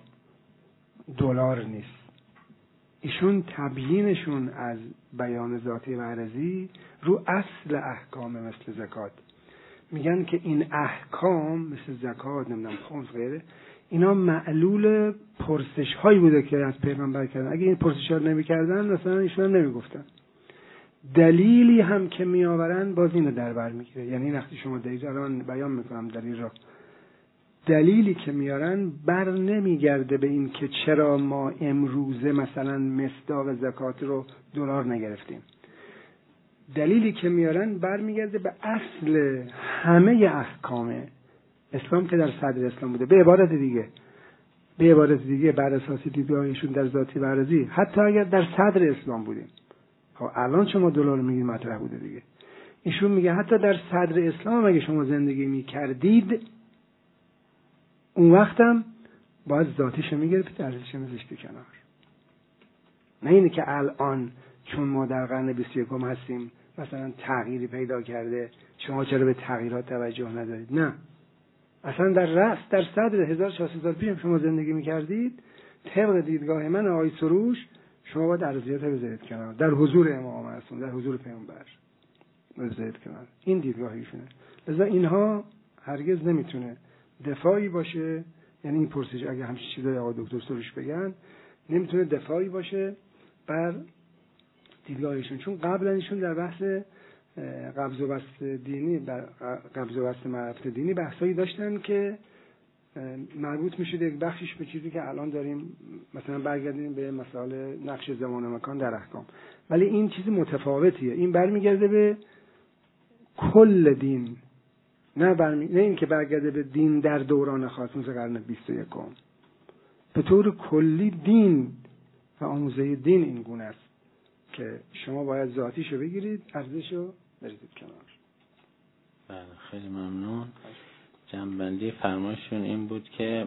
دلار نیست، ایشون تبیینشون از بیان ذاتی و عرضی رو اصل احکام مثل زکات. میگن که این احکام مثل زکات، نمیدونم خمس غیره، اینا معلول پرسش هایی بوده که از پیغمبر کردن. اگه این پرسش ها نمی کردن مثلا ایشون نمی گفتن. دلیلی هم که می آورن باز اینو در بر میگیره. یعنی وقتی شما دلیل الان بیان میکنم دلیل را، دلیلی که میارن بر نمیگرده به این که چرا ما امروزه مثلا مصداق زکات رو دلار نگرفتیم. دلیلی که میارن برمیگرده به اصل همه احکام اسلام که در صدر اسلام بوده. به عبارت دیگه بر اساس دیدگاهشون در ذاتی و عرضی، حتی اگر در صدر اسلام بودیم، خب الان شما دلار میگید مطرح بوده دیگه، ایشون میگه حتی در صدر اسلام اگه شما زندگی میکردید اون وقتم باید ذاتیشو میگرفتید، ارزشش میذاشتید کنار. نه اینه که الان چون ما در قرن 21 هستیم مثلا تغییری پیدا کرده شما چرا به تغییرات توجه ندارید. نه، اصلا در صدر 1400 سال پیش شما زندگی میکردید، طبق دیدگاه من آقای سروش شما باید ارزیات رو بذارید کنار، در حضور امام معصوم، در حضور پیامبر بذارید کنار. این دیدگاهیشونه. لذا اینها هرگز نمیتونه دفاعی باشه، یعنی این پرسش اگه همچین چیزای آقای دکتر سروش بگن نمیتونه دفاعی باشه بر دیدگاهشون، چون قبلا ایشون در بحث قبض و بسط دینی، قبض و بسط معرفت دینی بحثایی داشتن که مربوط میشه یک بخشش به چیزی که الان داریم مثلا برگردیم به مسائل نقش زمان و مکان در احکام، ولی این چیز متفاوتیه. این برمیگرده به کل دین، نه این که برگرده به دین در دوران خاص مثل قرن 21. به طور کلی دین و آموزه دین این گونه است که شما باید ذاتیشو بگیرید، ارزششو بریزید کنار. بله، خیلی ممنون. جنبندی فرمایشون این بود که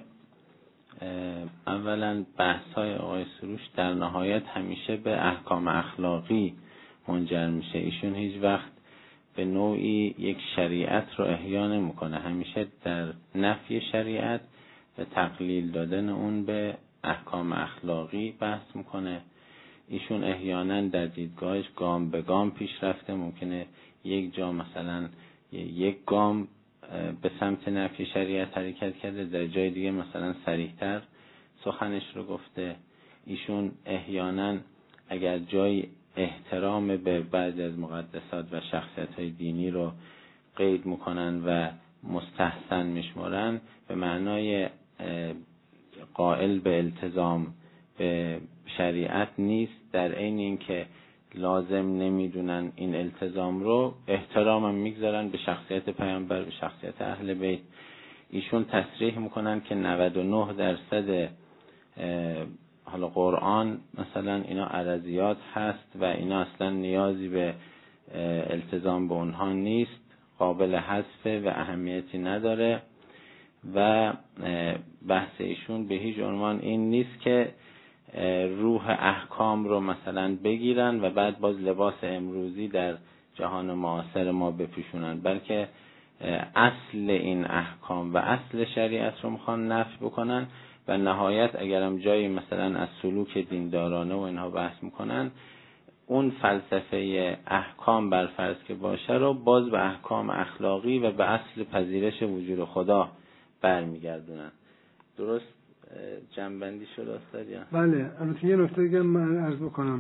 اولا بحث‌های آقای سروش در نهایت همیشه به احکام اخلاقی منجر میشه. ایشون هیچ وقت به نوعی یک شریعت رو احیا نمیکنه، همیشه در نفی شریعت و تقلیل دادن اون به احکام اخلاقی بحث میکنه. ایشون احیانا در دیدگاهش گام به گام پیش رفته، ممکنه یک جا مثلا یک گام به سمت نفی شریعت حرکت کرده، در جای دیگه مثلا صریح‌تر سخنش رو گفته. ایشون احیانا اگر جای احترام به بعضی از مقدسات و شخصیت‌های دینی رو قید میکنن و مستحسن میشمارن، به معنای قائل به التزام به شریعت نیست، در عین اینکه لازم نمیدونن این التزام رو، احترام هم میگذارن به شخصیت پیامبر، به شخصیت اهل بیت. ایشون تصریح میکنن که 99% حالا قرآن مثلا اینا عرضیات هست و اینا اصلا نیازی به التزام به اونها نیست، قابل حذفه و اهمیتی نداره. و بحث ایشون به هیچ عنوان این نیست که روح احکام رو مثلا بگیرن و بعد باز لباس امروزی در جهان معاصر ما بپوشونن، بلکه اصل این احکام و اصل شریعت رو میخوان نفی بکنن و نهایت اگرم جایی مثلا از سلوک دیندارانه و اینها بحث میکنن، اون فلسفه احکام برفرض که باشه رو باز به احکام اخلاقی و به اصل پذیرش وجود خدا برمیگردونن. درست جنبندی شد استاد؟ بله. البته یه نکته دیگه من عرض بکنم.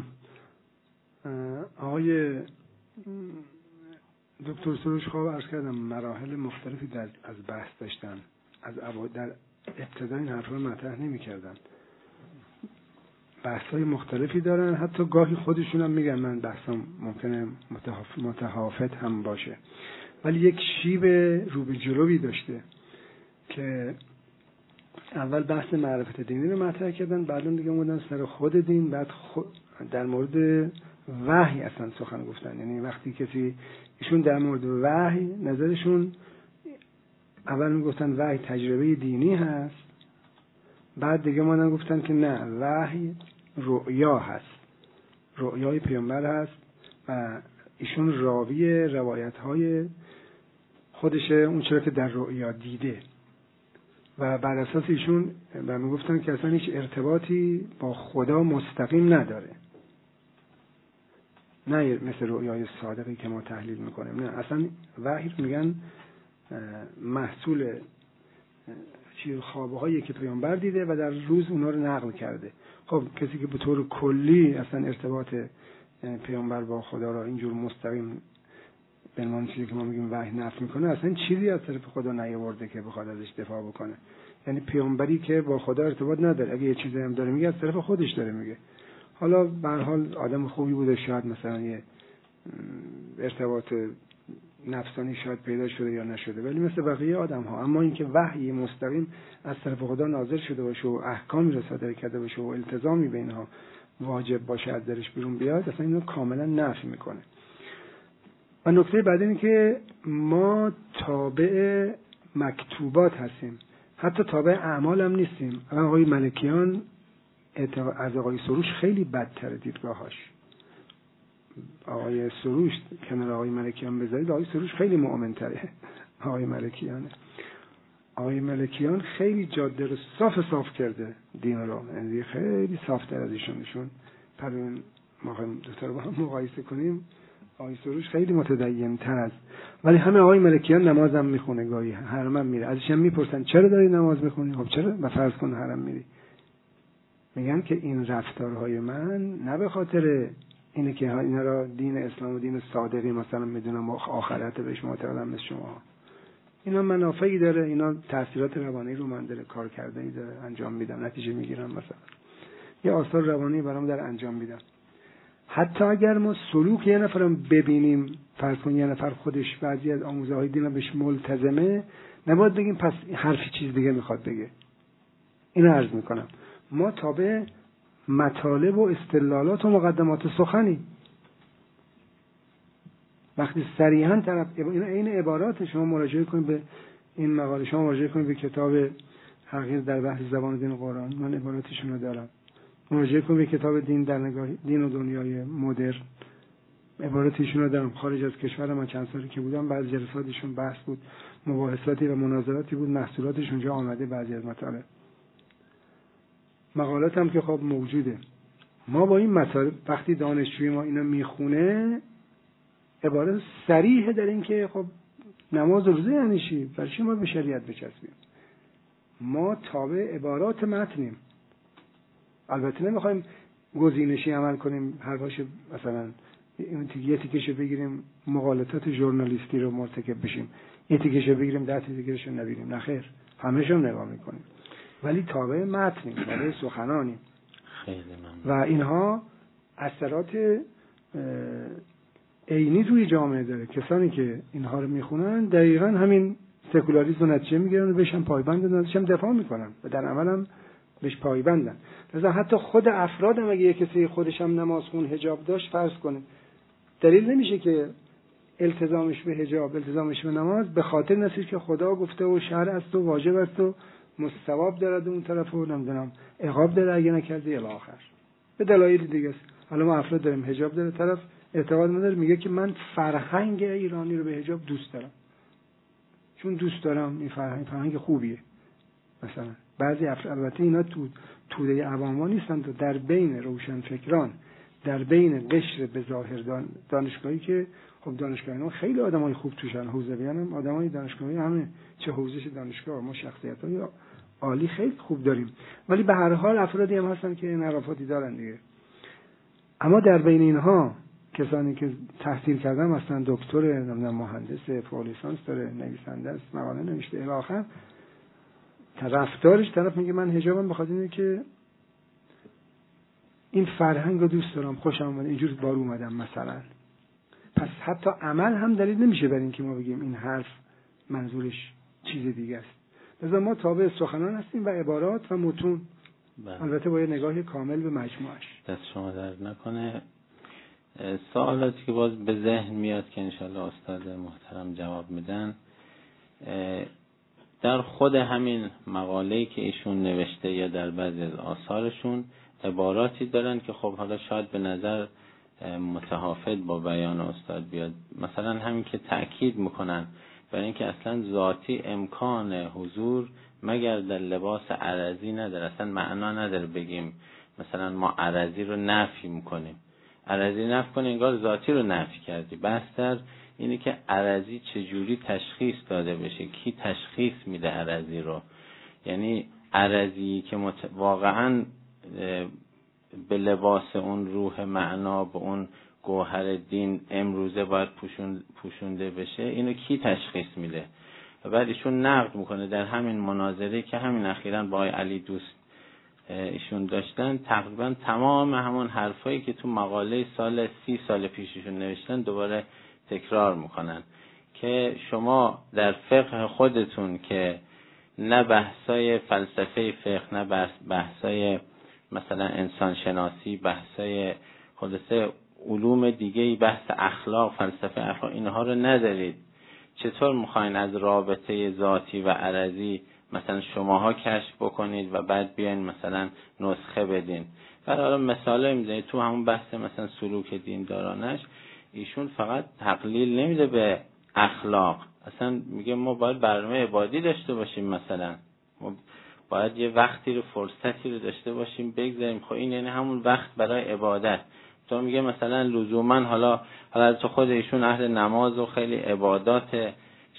آقای دکتر سروش خواب عرض کردم مراحل مختلفی از بحث داشتن، در ابتدا این حرف رو مطرح نمی کردن، بحث‌های مختلفی دارن، حتی گاهی خودشون هم میگن من بحثم ممکنه متفاوت هم باشه، ولی یک شیب رو به جلوی داشته که اول بحث معرفت دینی رو مطرح کردن، بعدا دیگه اومدن سر خود دین، بعد در مورد وحی اصلا سخن گفتن. یعنی وقتی کسی ایشون در مورد وحی نظرشون اول میگفتن وحی تجربه دینی هست، بعد دیگه اومدن گفتن که نه، وحی رؤیا هست، رؤیای پیامبر هست و ایشون راوی روایت‌های خودشه، اون چرا که در رؤیا دیده، و بر اساس ایشون و میگفتن که اصلا هیچ ارتباطی با خدا مستقیم نداره، نه مثل رؤیای صادقی که ما تحلیل میکنیم، نه اصلا وحی میگن محصول خوابهایی که پیامبر دیده و در روز اونا رو نقل کرده. خب کسی که به طور کلی اصلا ارتباط پیامبر با خدا را اینجور مستقیم به عنوان چیزی که ما میگیم وحی نفی میکنه، اصلا چیزی از طرف خدا نیاورده که بخواد ازش دفاع بکنه. یعنی پیامبری که با خدا ارتباط نداره، اگه یه چیزی هم داره میگه از طرف خودش داره میگه. حالا به هر حال آدم خوبی بوده، شاید مثلا یه ارتباط نفسانی شاید پیدا شده یا نشده، ولی مثل بقیه آدم ها. اما اینکه وحی مستقیم از طرف خدا نازل شده باشه و احکامی رو صادر کرده باشه و التزامی به اینها واجب باشه از درش بیرون بیاد، اصلا اینو کاملا نفی میکنه. و نکته بعد اینه که ما تابع مکتوبات هستیم، حتی تابع اعمال هم نیستیم. آقای ملکیان از آقای سروش خیلی بدتر دیدگاهاش. آقای سروش کنار آقای ملکیان بذارید، آقای سروش خیلی مؤمن‌تره آقای ملکیانه. آقای ملکیان خیلی جاده رو صاف کرده دین رو، یعنی خیلی صافتر از ایشون. پروین ما خواهیم دوتا رو با هم مقایسه کنیم، آقای سروش خیلی متدین تر است. ولی همه آقای ملکیان نماز هم میخونه، گاهی حرم هم میره. ازش هم میپرسن چرا داری نماز میخونی؟ خب چرا؟ و فرض کن حرم میری. میگن که این رفتارهای من نه به خاطر اینه که اینا را دین اسلام و دین صادقی مثلا میدونم آخرت بهش معتقدم مثل شما، اینا منافعی داره، اینا تأثیرات روانی رو من داره، کار کرده ای داره، انجام میدم، نتیجه میگیرم، مثلا یه آثار روانی برام در انجام میدم. حتی اگر ما سلوک یه نفرم ببینیم، فرض کن یه نفر خودش بعضی از آموزه های دین بهش ملتزمه، نباید بگیم پس حرفی چیز دیگه میخواد بگه. اینو عرض میکنم، ما تابع مطالب و استدلالات و مقدمات سخنی. وقتی صریحا طرف اینا عین عبارات، شما مراجعه کنید به این مقاله، شما مراجعه کنید به کتاب حقیقت در بحث زبان دین و قرآن، من عباراتشون رو دارم. مراجعه کنید به کتاب دین در نگاه دین و دنیای مدرن، عباراتشون رو دارم. خارج از کشور من چند سالی که بودم، بعضی جلساتشون بحث بود، مباحثاتی و مناظراتی بود، محصولاتش اونجا آمده، بعضی از مطالب مقالات هم که خب موجوده. ما با این مطالب وقتی دانشجوی ما اینا میخونه، عبارت صریح در این که خب نماز و روزه یعنی چی؟ برای چی ما به شریعت بچسبیم؟ ما تابع عبارات متنیم. البته نمیخوایم گزینشی عمل کنیم، حرفاش مثلا یه تیکشو بگیریم مغالطات ژورنالیستی رو مرتکب بشیم، یه تیکشو بگیریم 10 تیکشو نبینیم، نه خیر، همه‌شو نگاه میکنیم، ولی تابع متنیم، تابع سخنانیم. خیلی ممنون. و اینها اثرات عینی توی جامعه داره. کسانی که اینها رو میخونن دقیقاً همین سکولاریسم رو نتیجه میگیرن و بهش هم پایبندن و ازش هم دفاع میکنن و در عمل هم بهش پایبندن. لذا حتی خود افراد هم اگه یک کسی خودش هم نماز خون حجاب داشت فرض کنه، دلیل نمیشه که التزامش به حجاب، التزامش به نماز به خاطر نسیش که خدا گفته و شرع است و واجب است و مستواب دارد اون طرف و نمیدونم عقاب داره اگه نکردی الی آخر، به دلایل دیگه است. حالا ما افراد داریم حجاب داره، طرف اعتقاد نداره، میگه که من فرهنگ ایرانی رو به حجاب دوست دارم، چون دوست دارم این فرهنگ خوبیه. مثلا بعضی البته اینا توده عواما نیستن، در بین روشنفکران، در بین قشر به ظاهر دانشگاهی که خب دانشگاه اینا خیلی آدمای خوب توشن، حوزویان هم آدمای دانشگاهی همه، چه حوزش دانشگاه ما شخصیت‌های عالی خیلی خوب داریم، ولی به هر حال افرادی هم هستن که انحرافاتی دارن دیگه. اما در بین اینها کسانی که تحصیل کردن مثلا دکتر، نمیدونم مهندس، فوق لیسانس داره، نویسنده است، مقاله نوشته الی آخر، رفتارش طرف میگه من حجابم بخاطر اینه که این فرهنگ رو دوست دارم، خوشم اومده، اینجور بار اومدم مثلا. پس حتی عمل هم دلیل نمیشه بر این که ما بگیم این حرف منظورش چیز دیگه است. لذا ما تابع سخنان هستیم و عبارات و متون. البته با یه نگاه کامل به مجموعش. دست شما درد نکنه. سوالاتی که باز به ذهن میاد که انشالله استاد محترم جواب میدن، در خود همین مقاله‌ای که ایشون نوشته یا در بعضی از آثارشون عباراتی دارن که خب حالا شاید به نظر متحافظ با بیان استاد بیاد. مثلا همین که تأکید میکنن برای اینکه اصلا ذاتی امکان حضور مگر در لباس عرضی نداره. اصلا معنا نداره بگیم مثلا ما عرضی رو نفی میکنیم. عرضی نفی کنه انگار ذاتی رو نفی کردی. بحث در اینه که عرضی چجوری تشخیص داده بشه، کی تشخیص میده عرضی رو. یعنی عرضی که واقعا به لباس اون روح معنا، به اون گوهر دین امروزه باید پوشونده بشه، اینو کی تشخیص میده؟ و بعد ایشون نقد میکنه در همین مناظره که همین اخیراً با آقای علی دوست ایشون داشتن، تقریبا تمام همون حرفایی که تو مقاله 30 سال پیششون نوشتن دوباره تکرار میکنن که شما در فقه خودتون که نه بحثای فلسفه فقه، نه بحثای مثلا انسان شناسی، بحثای خلاصه علوم دیگه، بحث اخلاق، فلسفه اخلاق، اینها رو ندارید. چطور میخواین از رابطه ذاتی و عرضی مثلا شماها کشف بکنید و بعد بیاین مثلا نسخه بدین؟ برای مثال میزنید تو همون بحث مثلا سلوک دیندارانش ایشون فقط تقلیل نمیده به اخلاق، اصلا میگه ما باید برنامه عبادی داشته باشیم، مثلا ما باید یه وقتی رو، فرصتی رو داشته باشیم بگذاریم. خب این یعنی همون وقت برای عبادت. تو میگه مثلا لزوما حالا تو خود ایشون اهل نماز و خیلی عبادات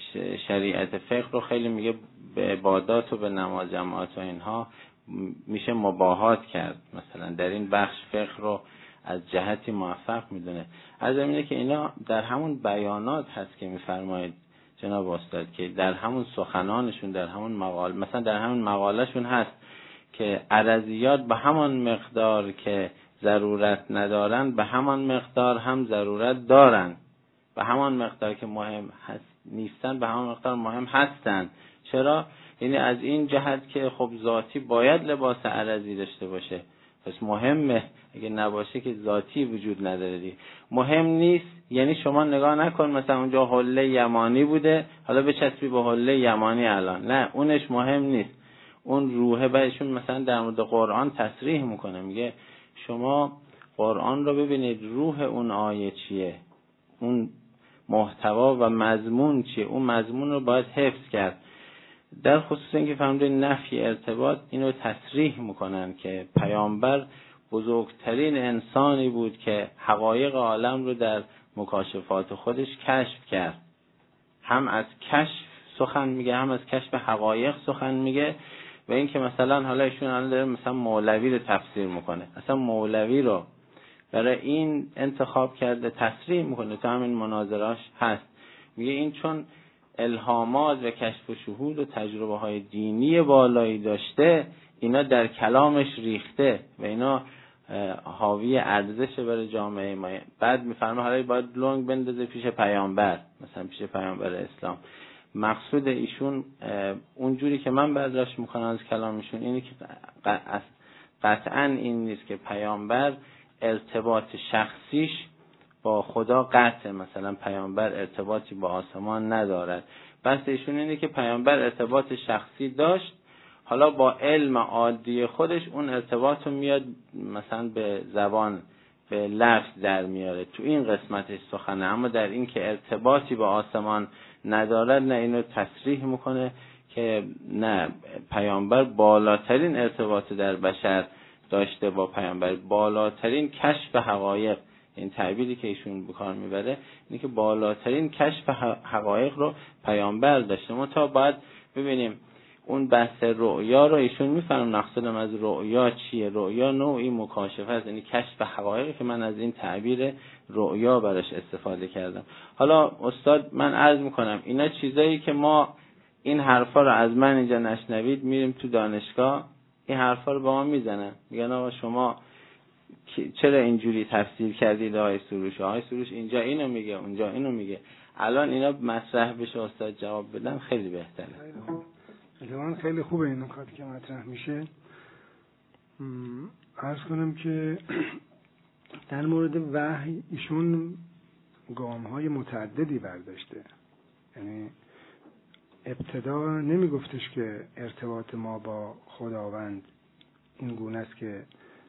شریعت فقه رو خیلی میگه به عبادات و به نماز جماعت و اینها میشه مباهات کرد، مثلا در این بخش فقه رو از جهتی موفق میدونه. از اینه که اینا در همون بیانات هست که میفرمایید جناب استاد که در همون سخنانشون، در همون مقاله، مثلا در همون مقالهشون هست که عرضیات به همان مقدار که ضرورت ندارن به همان مقدار هم ضرورت دارن، به همان مقدار که مهم هست نیستن به همان مقدار مهم هستن. چرا؟ یعنی از این جهت که خب ذاتی باید لباس عرضی داشته باشه، پس مهمه، اگه نباشه که ذاتی وجود نداره دیگه. مهم نیست یعنی شما نگاه نکن مثلا اونجا حله یمانی بوده حالا بچسبی به حله یمانی الان، نه اونش مهم نیست. اون روحه بهشون مثلا در مورد قرآن تصریح میکنه، میگه شما قرآن رو ببینید روح اون آیه چیه، اون محتوا و مضمون چیه، اون مضمون رو باید حفظ کرد. در خصوص اینکه فرمودن نفی ارتباط، اینو تصریح میکنن که پیامبر بزرگترین انسانی بود که حقایق عالم رو در مکاشفات خودش کشف کرد. هم از کشف سخن میگه، هم از کشف حقایق سخن میگه. و این که مثلا حالا ایشون الان داره مثلا مولوی رو تفسیر میکنه، اصلا مولوی رو برای این انتخاب کرده تصریح میکنه، تو همین مناظراش هست، میگه این چون الهامات و کشف و شهود و تجربه های دینی بالایی داشته، اینا در کلامش ریخته و اینا حاوی ارزش برای جامعه ما. بعد میفرمه حالا باید لنگ بندازه پیش پیامبر، مثلا پیش پیامبر اسلام. مقصود ایشون اونجوری که من برداشت میکنم از کلامشون اینه که قطعا این نیست که پیامبر ارتباط شخصیش با خدا قطعه، مثلا پیامبر ارتباطی با آسمان ندارد. بس ایشون اینه که پیامبر ارتباط شخصی داشت، حالا با علم عادی خودش اون ارتباط رو میاد مثلا به زبان، به لفظ در میاره، تو این قسمتش سخنه. اما در این که ارتباطی با آسمان ندارد، نه اینو تصریح میکنه که نه پیامبر بالاترین ارتباط در بشر داشته با پیامبر، بالاترین کشف حقایق. این تعبیری که ایشون به کار میبره اینه که بالاترین کشف حقایق رو پیامبر داشته. ما تا باید ببینیم اون بحث رؤیا رو ایشون میفهمن مقصودم از رؤیا چیه. رؤیا نوعی مکاشفه است، یعنی کشف حقایقی که من از این تعبیر رؤیا براش استفاده کردم. حالا استاد من عرض میکنم اینا چیزایی که ما این حرفا رو از من اینجا نشنوید، میریم تو دانشگاه این حرفا رو با ما میزنن، میگن آقا شما چرا اینجوری تفسیر کردید آقای سروش؟ آقای سروش اینجا اینو میگه اونجا اینو میگه. الان اینا مطرح بشه استاد جواب بدن خیلی بهتره. اتفاقاً خیلی خوبه این نکاتی که مطرح میشه. عرض کنم که در مورد وحی ایشون گام‌های متعددی برداشته. یعنی ابتدا نمیگفتش که ارتباط ما با خداوند این گونه است که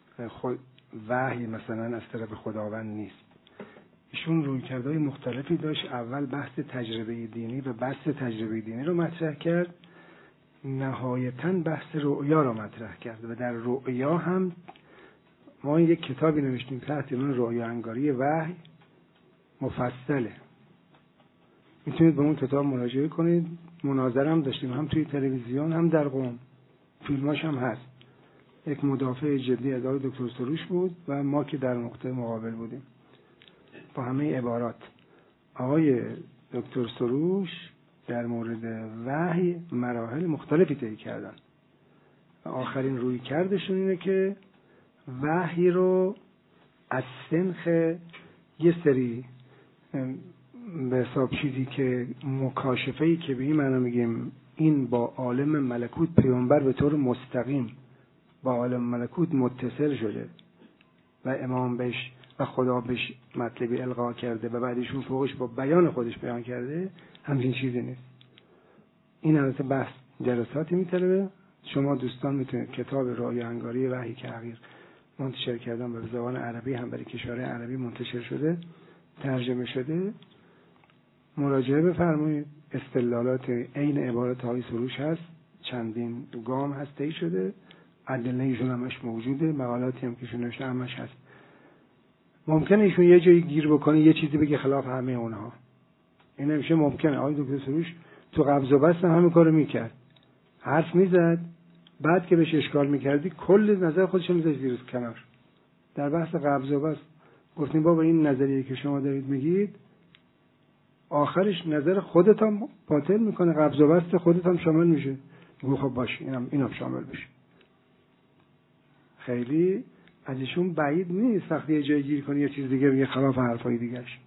وحی مثلا از طرف خداوند نیست. ایشون رویکردهای مختلفی داشت. اول بحث تجربه دینی و بحث تجربه دینی رو مطرح کرد، نهایتاً بحث رؤیا رو مطرح کرد و در رؤیا هم ما یک کتابی نوشتیم تحت عنوان رؤیا انگاری وحی مفصله، میتونید به اون کتاب مراجعه کنید. مناظره هم داشتیم، هم توی تلویزیون هم در قم، فیلماش هم هست. یک مدافع جدی از آقای دکتر سروش بود و ما که در نقطه مقابل بودیم با همه عبارات. آقای دکتر سروش در مورد وحی مراحل مختلفی طی کردن. آخرین روی کردشون اینه که وحی رو از سنخ یه سری به حساب چیزی که مکاشفه‌ای که به این معنی میگیم این با عالم ملکوت پیامبر به طور مستقیم با عالم ملکوت متصل شده و امام بهش و خدا بهش مطلبی القا کرده و بعدشون فوقش با بیان خودش بیان کرده، همچین چیزی نیست. این البته بحث جلساتی میطلبه. شما دوستان میتونید کتاب رؤیا انگاری وحی که حقیر منتشر کردن به زبان عربی هم برای کشورهای عربی منتشر شده، ترجمه شده، مراجعه بفرمایید. استدلالات عین عبارات های سروش هست، چندین گام هست طی شده، ادله ایشون همش موجوده، مقالاتی هم که ایشون نوشته همش هست. ممکنه ایشون یه جایی گیر بکنه یه چیزی بگه خلاف همه اونها، این نمیشه. ممکنه آقای دکتر سروش تو قبض و بست همین کارو میکرد، حرف میزد، بعد که بهش اشکال میکردی کل نظر خودش میذاشت زیر کنار. در بحث قبض و بست گفتیم بابا این نظریه که شما دارید میگید آخرش نظر خودت هم باطل میکنه، قبض و بست خودت هم شامل میشه. میگه خب باشه اینم شامل بشه. خیلی ازشون بعید نیست وقتی یه جای گیر کنی یه چیز دیگه بگه خلاف حرفای دیگه‌اش.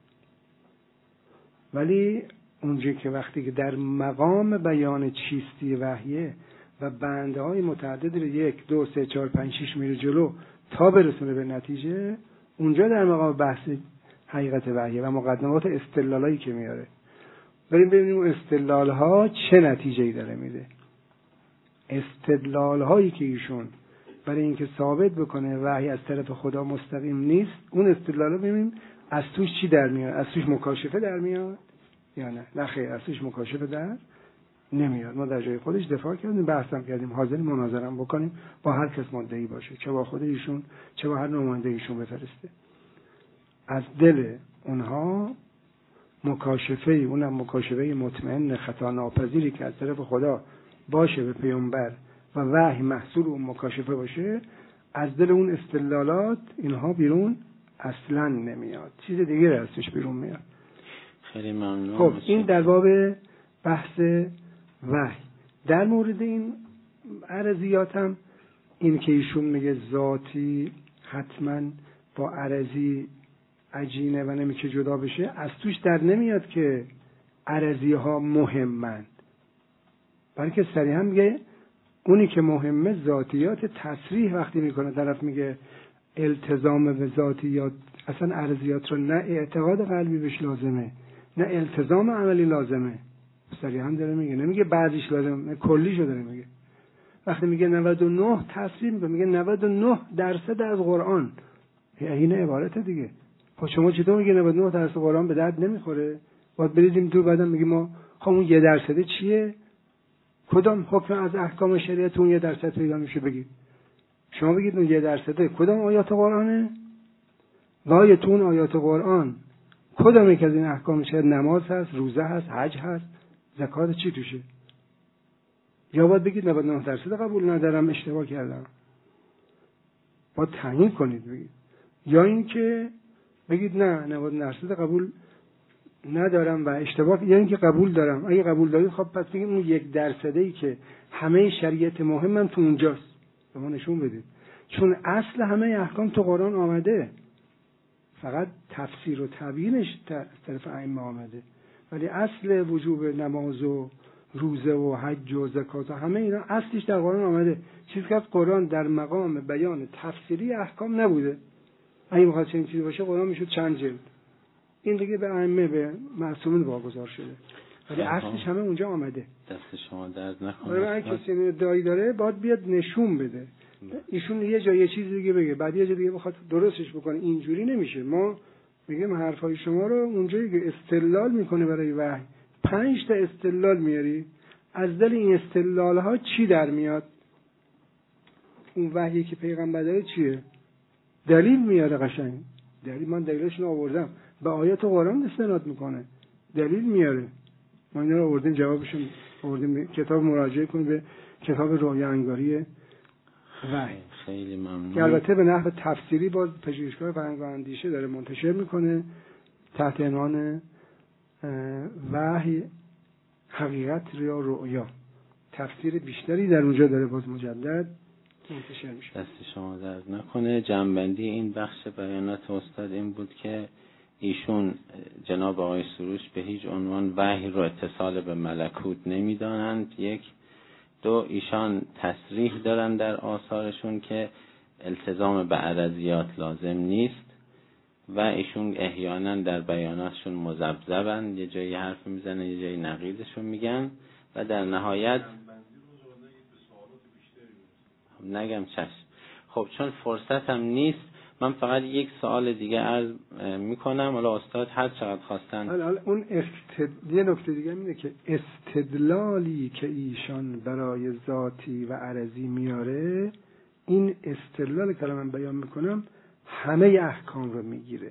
ولی اونجا که وقتی که در مقام بیان چیستی وحیه و بندهای متعددی رو 1 2 3 4 5 6 میره جلو تا برسونه به نتیجه، اونجا در مقام بحث حقیقت وحیه و مقدمات استدلالایی که میاره. بریم ببینیم استدلال‌ها چه نتیجه‌ای داره میده. استدلال‌هایی که ایشون برای اینکه ثابت بکنه وحی از طرف خدا مستقیم نیست، اون استدلالا ببینیم از توش چی در میاد. از توش مکاشفه در میاد یا نه؟ نه خیر، از توش مکاشفه در نمیاد. ما در جای خودش دفاع کردیم، بحث هم کردیم، حاضریم مناظره هم بکنیم با هر کس مدعی باشه، چه با خود ایشون چه با هر نماینده ایشون بفرسته. از دل اونها مکاشفه، اونم مکاشفه مطمئن خطا ناپذیری که از طرف خدا باشه به پیامبر و وحی محصول اون مکاشفه باشه، از دل اون استدلالات اینها بیرون اصلا نمیاد، چیز دیگه ازش بیرون میاد. خیلی ممنون. خب این در باب بحث وحی. در مورد این عرضیات هم این که ایشون میگه ذاتی حتما با عرضی عجینه و نمیشه جدا بشه، از توش در نمیاد که عرضی ها مهمند، بلکه صریحا میگه اونی که مهمه ذاتیات. تصریح وقتی میکنه طرف میگه التزام به ذاتیات، اصلا عرضیات رو نه اعتقاد قلبی بهش لازمه نه التزام عملی لازمه، صریحا داره میگه، نمیگه بعضیش لازمه، کلیشو داره میگه. وقتی میگه 99 تصریح میگه 99% از قرآن، این عبارت دیگه. خب شما چطور میگه 99% قرآن به درد نمیخوره؟ باید بریزیم تو بعدم میگیم ما خب اون 1% چیه؟ کدام حکم از احکام شریعت اون 1% پیدا میشه بگید. شما بگید اون 1% کدام آیات قرآنه؟ و تو اون آیات قرآن کدام یک از این احکام شریعت نماز هست، روزه هست، حج هست، زکات چی توشه؟ یا باید بگید 99% قبول ندارم، اشتباه کردم. باید تعیین کنید بگید. یا اینکه بگید نه 99% قبول ندارم و اشتباه، یا اینکه قبول دارم. اگه قبول دارید خب پس بگید اون 1%ی که همه شریعت مهمم تو اونجاست به ما نشون بدید. چون اصل همه احکام تو قرآن آمده، فقط تفسیر و تبیینش طرف ائمه آمده، ولی اصل وجوب نماز و روزه و حج و زکات و همه اینا اصلش در قرآن آمده. چیزی که قرآن در مقام بیان تفسیری احکام نبوده. اگه می‌خواد چنین چیزی باشه قرآن میشد چند جلد. این دیگه به ائمه به معصومین واگذار شده، ولی اصلش همه اونجا آمده. دست شما درد نکنه. اگه کسی ادعایی داره باید بیاد نشون بده. ایشون یه جای یه چیز دیگه بگه، بعد یه جای دیگه بخواد درستش بکنه. اینجوری نمیشه. ما میگیم حرفای شما رو اونجایی که استدلال میکنه برای وحی 5 تا استدلال میاری، از دل این استدلال ها چی در میاد؟ اون وحیی که پیغمبر داره چیه؟ دلیل میاره قشنگ. دلیل من دلیلش رو آوردم، به آیات قرآن استناد میکنه، دلیل میاره. ما اینا رو آوردیم، جوابشون آوردیم. کتاب مراجعه کنید به کتاب رویا انگاری وحی. خیلی ممنون. که البته به نحو تفسیری باز پژوهشگاه فرهنگ و اندیشه داره منتشر میکنه تحت عنوان وحی حقیقت یا رؤیا. تفسیر بیشتری در اونجا داره باز مجدد منتشر میشه. دست شما درد نکنه. جنبندی این بخش بیانات استاد این بود که ایشون جناب آقای سروش به هیچ عنوان وحی رو اتصال به ملکوت نمیدانند. 1. 2. ایشان تصریح دارن در آثارشون که التزام به عرضیات لازم نیست و ایشون احیانا در بیاناتشون مذبذبن، یه جایی حرف میزنن یه جایی نقیضشون میگن و در نهایت نگم چشم. خب چون فرصت هم نیست من فقط یک سوال دیگه عرض میکنم، حالا استاد هر چقدر خواستن. حالا اون یه نکته دیگه اینه که استدلالی که ایشان برای ذاتی و عرضی میاره، این استدلال که من بیان میکنم همه احکام رو میگیره،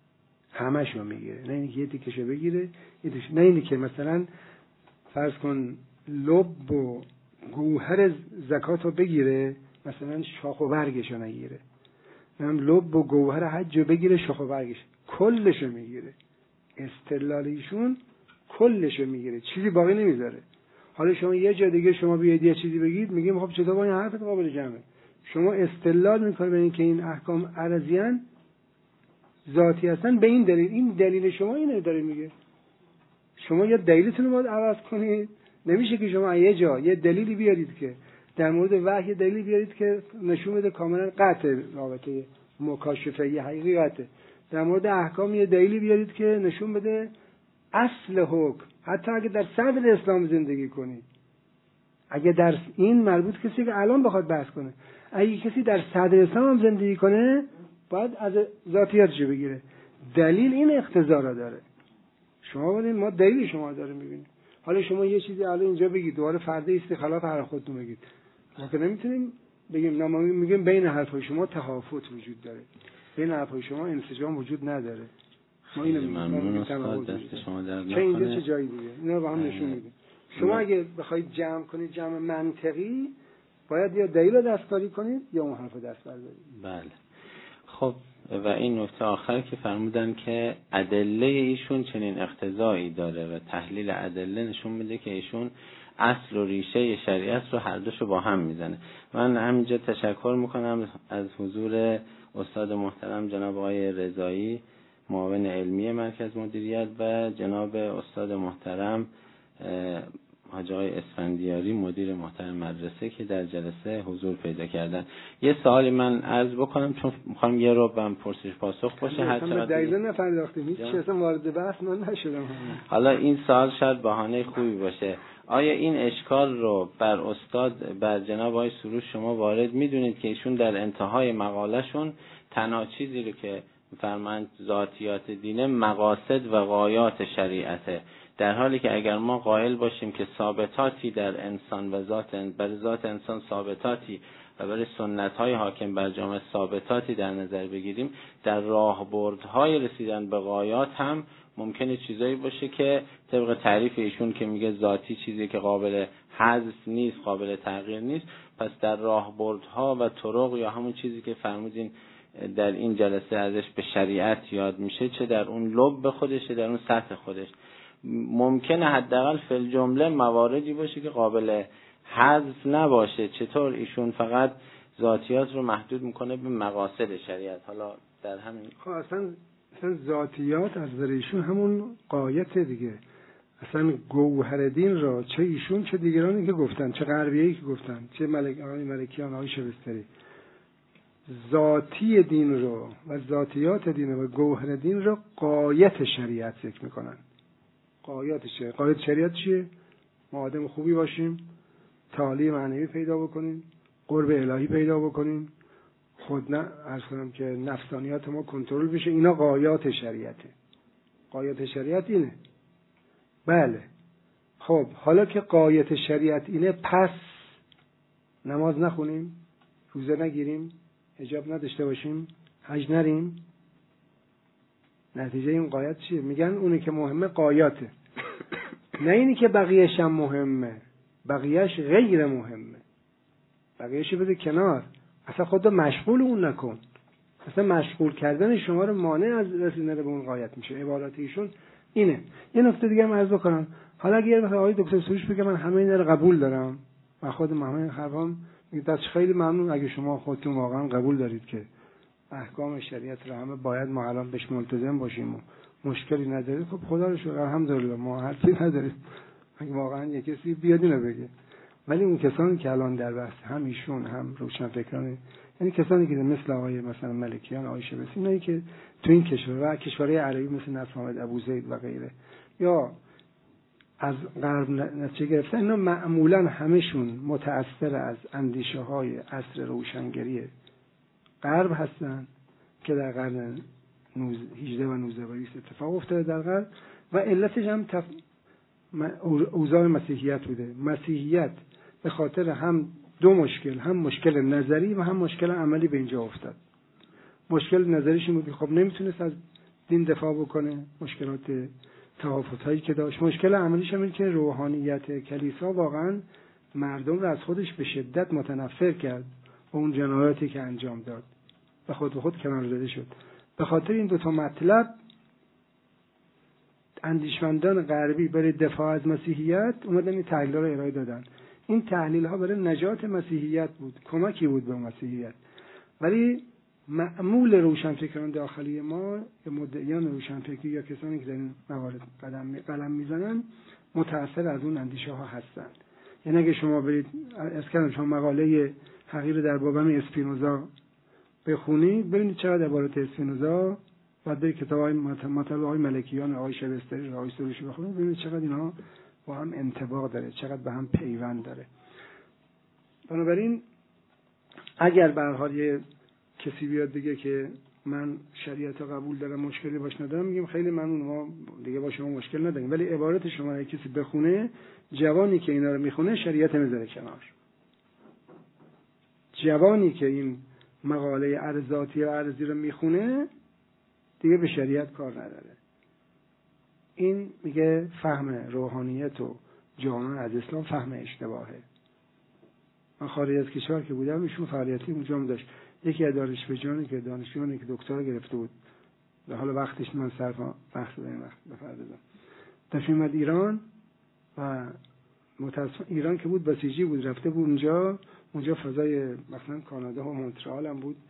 همش رو میگیره، نه اینکه یه تیکشو بگیره نه اینکه که مثلا فرض کن لب و گوهر زکات رو بگیره مثلا شاخ و برگش رو نگیره، هم لب و گوهر حج رو بگیره شاخ و برگش، کلش رو میگیره. استدلال ایشون کلش رو میگیره، چیزی باقی نمیذاره. حالا شما یه جا دیگه شما بیاید یه چیزی بگید میگیم خب چطور با این حرفت قابل جمعه؟ شما استدلال میکنید به این که این احکام عرضیان ذاتی هستن به این دلیل، این دلیل شما اینه داره میگه. شما یه دلیلتون رو باید عوض کنید. نمیشه که شما یه جا یه دلیلی بیارید که در مورد وحی دلیلی بیارید که نشون بده کاملا قطع رابطه مکاشفه یه حقیقته. در مورد احکام یه دلیلی بیارید که نشون بده اصل حکم، حتی اگه در صدر اسلام زندگی کنید. اگه در این مربوط کسی که الان بخواد بحث کنه، اگه کسی در صدر اسلام هم زندگی کنه باید از ذاتیاتش بگیره. دلیل این اقتضا را داره. شما ببینید ما دلیل شما داره میبینیم. حالا شما یه چیزی الان اینجا بگید دوباره فردا استخلاف هر خودتون بگید. ما که نمیتونیم بگیم، نه ما میگیم بین حرفای شما تفاوت وجود داره، بین حرفای شما انسجام وجود نداره. ما اینو ممنون استاد، دست شما درد نکنه. چه اینجا چه جایی دیگه اینا رو با هم نشون میدیم. شما اگه بخواید جمع کنید جمع منطقی باید یا دلیل رو دستکاری کنید یا اون حرف رو دست بردارید. بله. خب و این نکته آخر که فرمودن که ادله ایشون چنین اقتضایی داره و تحلیل ادله نشون میده که ایشون اصل و ریشه شریعت رو هر دوشو با هم میزنه. من همینجا تشکر میکنم از حضور استاد محترم جناب آقای رضایی معاون علمی مرکز مدیریت و جناب استاد محترم حاج آقای اسفندیاری مدیر محترم مدرسه که در جلسه حضور پیدا کردن. یه سوالی من عرض بکنم چون میخوام یه رو بهم پرسش پاسخ باشه. هر چقدر دقیقاً نپرداختیم هیچ چیز اصلا وارد بحث من نشدم. حالا این سوال شاید بهانه خوبی باشه. آیا این اشکال رو بر استاد بر جناب آقای سروش شما وارد میدونید که ایشون در انتهای مقالهشون تنها چیزی رو که فرمایند ذاتیات دینه مقاصد و غایات شریعته، در حالی که اگر ما قائل باشیم که ثابتاتی در انسان و برای ذات انسان ثابتاتی و برای سنت‌های حاکم بر جامعه ثابتاتی در نظر بگیریم، در راهبردهای رسیدن به غایات هم ممکنه چیزایی باشه که طبق تعریف ایشون که میگه ذاتی چیزی که قابل حذف نیست، قابل تغییر نیست، پس در راهبردها و طرق یا همون چیزی که فرمودین در این جلسه ازش به شریعت یاد میشه، چه در اون لب خودش چه در اون سطح خودش، ممکنه حداقل فی الجمله مواردی باشه که قابل حذف نباشه. چطور ایشون فقط ذاتیات رو محدود میکنه به مقاصد شریعت؟ حالا در همین اصلا ذاتیات از نظر ایشون همون غایت دیگه، اصلا گوهر دین را چه ایشون چه دیگرانی که گفتن، چه غربیایی که گفتن، چه آقای ملکیان، آقای شبستری، ذاتی دین رو و ذاتیات دین و گوهر دین رو غایت شریعت ذکر میکنن. غایت شریعت چیه؟ ما آدم خوبی باشیم، تعالی معنوی پیدا بکنیم، قرب الهی پیدا بکنیم، خود نه عرض کنم که نفسانیات ما کنترل بشه. اینا غایات شریعته. غایت شریعت اینه. بله. خب حالا که غایت شریعت اینه، پس نماز نخونیم، روزه نگیریم، حجاب نداشته باشیم، حج نریم، نتیجه این غایت چیه؟ میگن اونی که مهمه غایاته، نه اینی که بقیه‌ش هم مهمه، بقیه‌ش غیر مهمه، بقیه‌ش بده کنار، اصلا خودت مشغول اون نکن. اصلا مشغول کردن شما رو مانع از رسیدن به اون غایت میشه. عبارات ایشون اینه. یه نکته دیگه هم عرض کنم، حالا اگه مثلا آقای دکتر سروش بگه من همه اینا رو قبول دارم و خود همه حرفام دست خیلی ممنون اگه شما خودتون واقعا قبول دارید که احکام شریعت رو همه باید ما الان بهش ملتزم باشیم و مشکلی ندارید، خب خدا رو شکر الحمدلله ما حرفی نداریم. اگه واقعا یک کسی بیاد اینو بگه. ولی اون کسانی که الان در بحث هم ایشون هم روشنفکران، یعنی کسانی که مثل آقای مثلا ملکیان، آقای شبسی، اینایی که تو این کشور و کشورهای عربی مثل نصر محمد ابوزید و غیره یا از غرب نتیجه گرفتن، اینا معمولا همشون متأثر از اندیشه های عصر روشنگری غرب هستن که در قرن 18 و 19 و 20 اتفاق افتاده در غرب و علتش هم اوضاع مسیحیت بوده. مسیحیت به خاطر هم دو مشکل، هم مشکل نظری و هم مشکل عملی به اینجا افتاد. مشکل نظریش این بود که خب نمیتونست از دین دفاع بکنه، مشکلات تحافظهایی که داشت. مشکل عملیش هم این که روحانیت کلیسا واقعا مردم رو از خودش به شدت متنفر کرد و اون جنایاتی که انجام داد و خود به خود کنار زده شد. به خاطر این دو تا مطلب اندیشمندان غربی برای دفاع از مسیحیت اومدن این تحلیل‌ها رو ارائه دادن. این تحلیل‌ها برای نجات مسیحیت بود، کمکی بود به مسیحیت. ولی معمول روشنفکران داخلی ما یا مدعیان روشنفکری یا کسانی که در این موارد قلم میزنن متأثر از اون اندیشه ها هستند. یعنی اگه شما برید اسکن شما مقاله حقیر در باب اسپینوزا بخونید، ببینید چقدر عبارت اسپینوزا، بعد برید کتاب‌های مطلب های ملکیان، آقای شبستری، آقای سروشی بخونید، ببینید چقدر اینا با هم انطباق داره، چقدر به هم پیوند داره. بنابراین اگر به هر حال کسی بیاد دیگه که من شریعت رو قبول دارم، مشکلی باش ندارم، میگیم خیلی ممنون، ما دیگه با شما مشکل نداریم. ولی عبارت شما اگه کسی بخونه، جوانی که اینا رو میخونه شریعت میذاره کنار. جوانی که این مقاله ارزاتی و ارزی رو میخونه دیگه به شریعت کار نداره. این میگه فهم روحانیت و جامعه از اسلام فهم اشتباهه. من خارج از کشور که بودم ایشون فعالیتی اونجا هم داشت. یکی از دانشجویانی که دکترا گرفته بود، در حال وقتش من صرف بحث به این وقت بپردازم، داشت اومد ایران و متاسفانه ایران که بود بسیجی بود، رفته بود اونجا فضای مثلا کانادا و مونترال هم بود،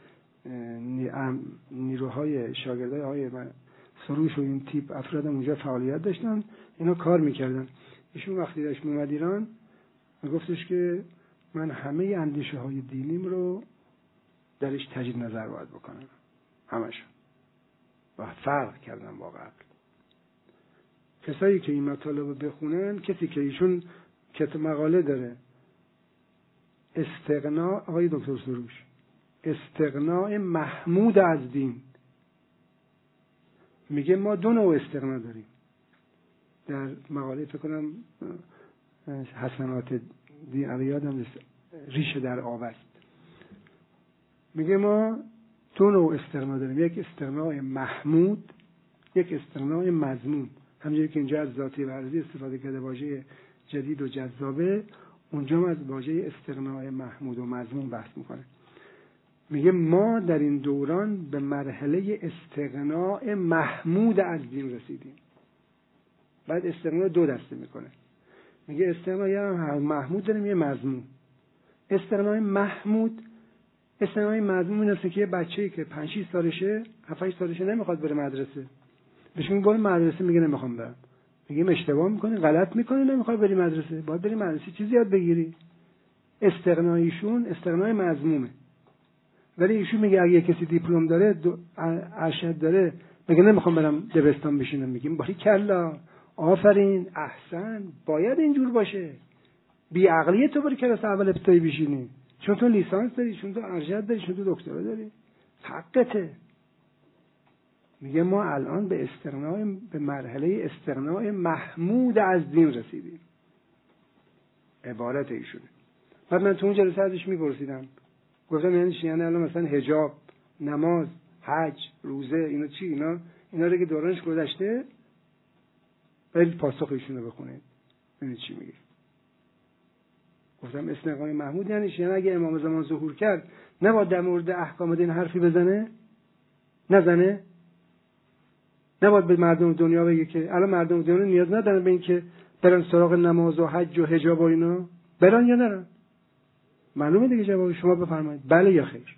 نیروهای شاگردای آقای سروش و این تیپ افراد اونجا فعالیت داشتن، اینا کار میکردن. ایشون وقتی داشت اومد ایران گفتش که من همه اندیشه های دینیم رو درش تجدید نظر باید بکنم، همش و فرق کردم با قبل. کسایی که این مطالب بخونن، کسی که ایشون کتاب مقاله داره استغنا، آقای دکتر سروش، استغناء محمود از دین، میگه ما دو نوع استغنا داریم. در مقاله فکر کنم حسنات یادم ریشه در آب است، میگه ما دو نوع استغنا داریم، یک استغنای محمود، یک استغنای مذموم. همونجوری که اینجا از ذاتی و عرضی استفاده کرده واژه جدید و جذابه، اونجا هم از واژه استغنای محمود و مذموم بحث میکنه. میگه ما در این دوران به مرحله استغناء محمود از دین رسیدیم. بعد استغنا دو دسته میکنه، میگه استغنای محمود داریم، یه مذموم. استغنای محمود، استغنای مذموم این است که یه بچه‌ای که 5-6 سالشه 7-8 سالشه نمیخواد بره مدرسه، بهش میگه برو مدرسه، میگه نمیخوام برم. میگیم اشتباه میکنی، غلط میکنی، نمیخوای بری مدرسه، باید بری مدرسه چیزی یاد بگیری. استغنایشون استغنای مذمومه. ولی ایشون میگه اگه کسی دیپلم داره، ارشد داره، میگه نمیخوام برم دبستان بشینم، میگیم باریکلا، آفرین، احسن، باید اینجور باشه. بی عقلیه تو بری کلاس اول ابتدایی بشینی، چون تو لیسانس داری، چون تو ارشد داری، چون تو دکترا داری، حقته. میگه ما الان به مرحله استغناء محمود از دین رسیدیم. عبارت ایشونه. بعد من تو اون جلسه ازش میپرسیدم، گفتم یعنی چی؟ یعنی الان مثلا حجاب، نماز، حج، روزه، اینا چی؟ اینا رو که دورانش گذشته، برید پاسخ ایشونو بخونید ببینید چی میگه. گفتم استغناء محمود یعنی چی؟ یعنی اگه امام زمان ظهور کرد نباید در مورد احکام دین حرفی بزنه؟ نزنه؟ نباید به مردم دنیا بگه که الان مردم دنیا نیاز ندارن به این که برن سراغ نماز و حج و حجاب و اینا؟ برن یا نرن؟ معلومه دیگه جواب. شما بفرمایید بله یا خیر.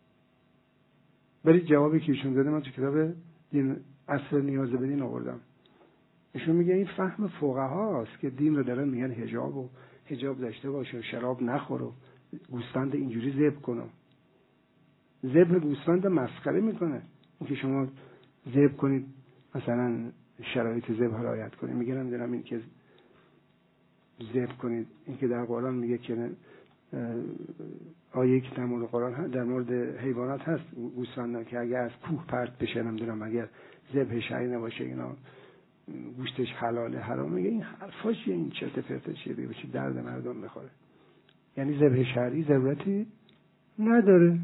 برید جوابی که ایشون داده من تو کتاب دین اصل نیاز به دین آوردم. ایشون میگه این فهم فقهاست که دین رو دارن میگن حجاب و حجاب داشته باشه و شراب نخور و گوسفند اینجوری ذبح کنه. ذبح گوسفند مسخره میکنه. اینکه شما ذبح کنید مثلا شرایط ذبح رعایت کنید. میگه نمیدونم این که ذبح کنید، این که در قرآن میگه که آیه که در مورد قرآن در مورد حیوانات هست، گوسفندان که اگر از کوه پرت بشه، نمیدونم اگر ذبح شرعی نباشه اینا گوشتش حلاله حرام. میگه این حرفا چیه؟ این چرت پرت چیه؟ به چه درد مردم میخوره؟ یعنی ذبح شرعی ضرورتی نداره.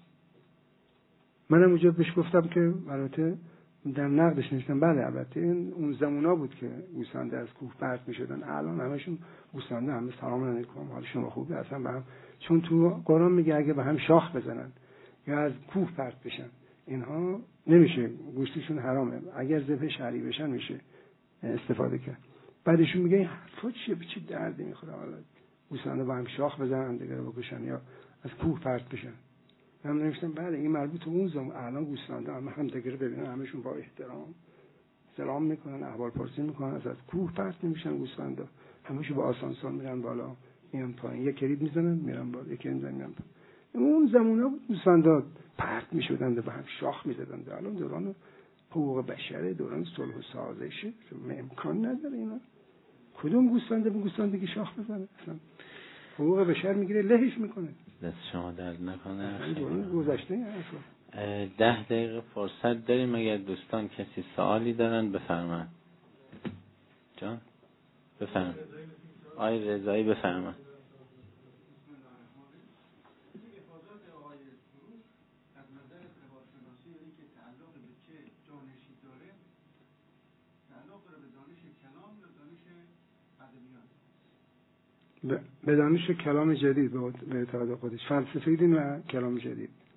منم اونجا بهش گفتم که البته در نقدش نوشتم بله البته این اون زمونا بود که گوسفند از کوه پرت میشدن، الان همشون گوسفند همه سلام علیکم حالشون خوبه اصلا به هم، چون تو قرآن میگه اگه به هم شاخ بزنن یا از کوه پرت بشن اینها نمیشه، گوشتشون حرامه. اگر ذبح شرعی بشن میشه استفاده کرد. بعدشون میگه این حرفا چیه؟ به چه دردی میخوره حالا گوسفند با هم شاخ بزنن دیگه رو بکشن یا از کوه پرت بشن؟ من نوشتم بله این مربوط به اون زمان. الان گوسفندا هم دیگه رو ببینن همشون با احترام سلام میکنن، احوالپرسی میکنن، از کوه پرت نمیشن گوسفندا، همشون با آسانسور میرن بالا میان پایین، یک کلید میزنن میرن بالا، یک کلید میزنن میرن پایین. اون زمانا بود گوسفندا پرت میشدن به هم شاخ میزدن. الان دوران حقوق بشره، دوران صلح و سازشه، امکان نداره اینا. کدوم گوسفند به گوسفند دیگه شاخ بزنه؟ اصلا حقوق بشر میگیره لهش میکنه. دست شما درد نکنه. گذشته 10 دقیقه فرصت داریم، اگر دوستان کسی سوالی دارن بفرمایید. جان بفرمایید. آقای رضایی بفرمایید. به دانش کلام جدید به اعتقاد خودش، فلسفه دین و کلام جدید.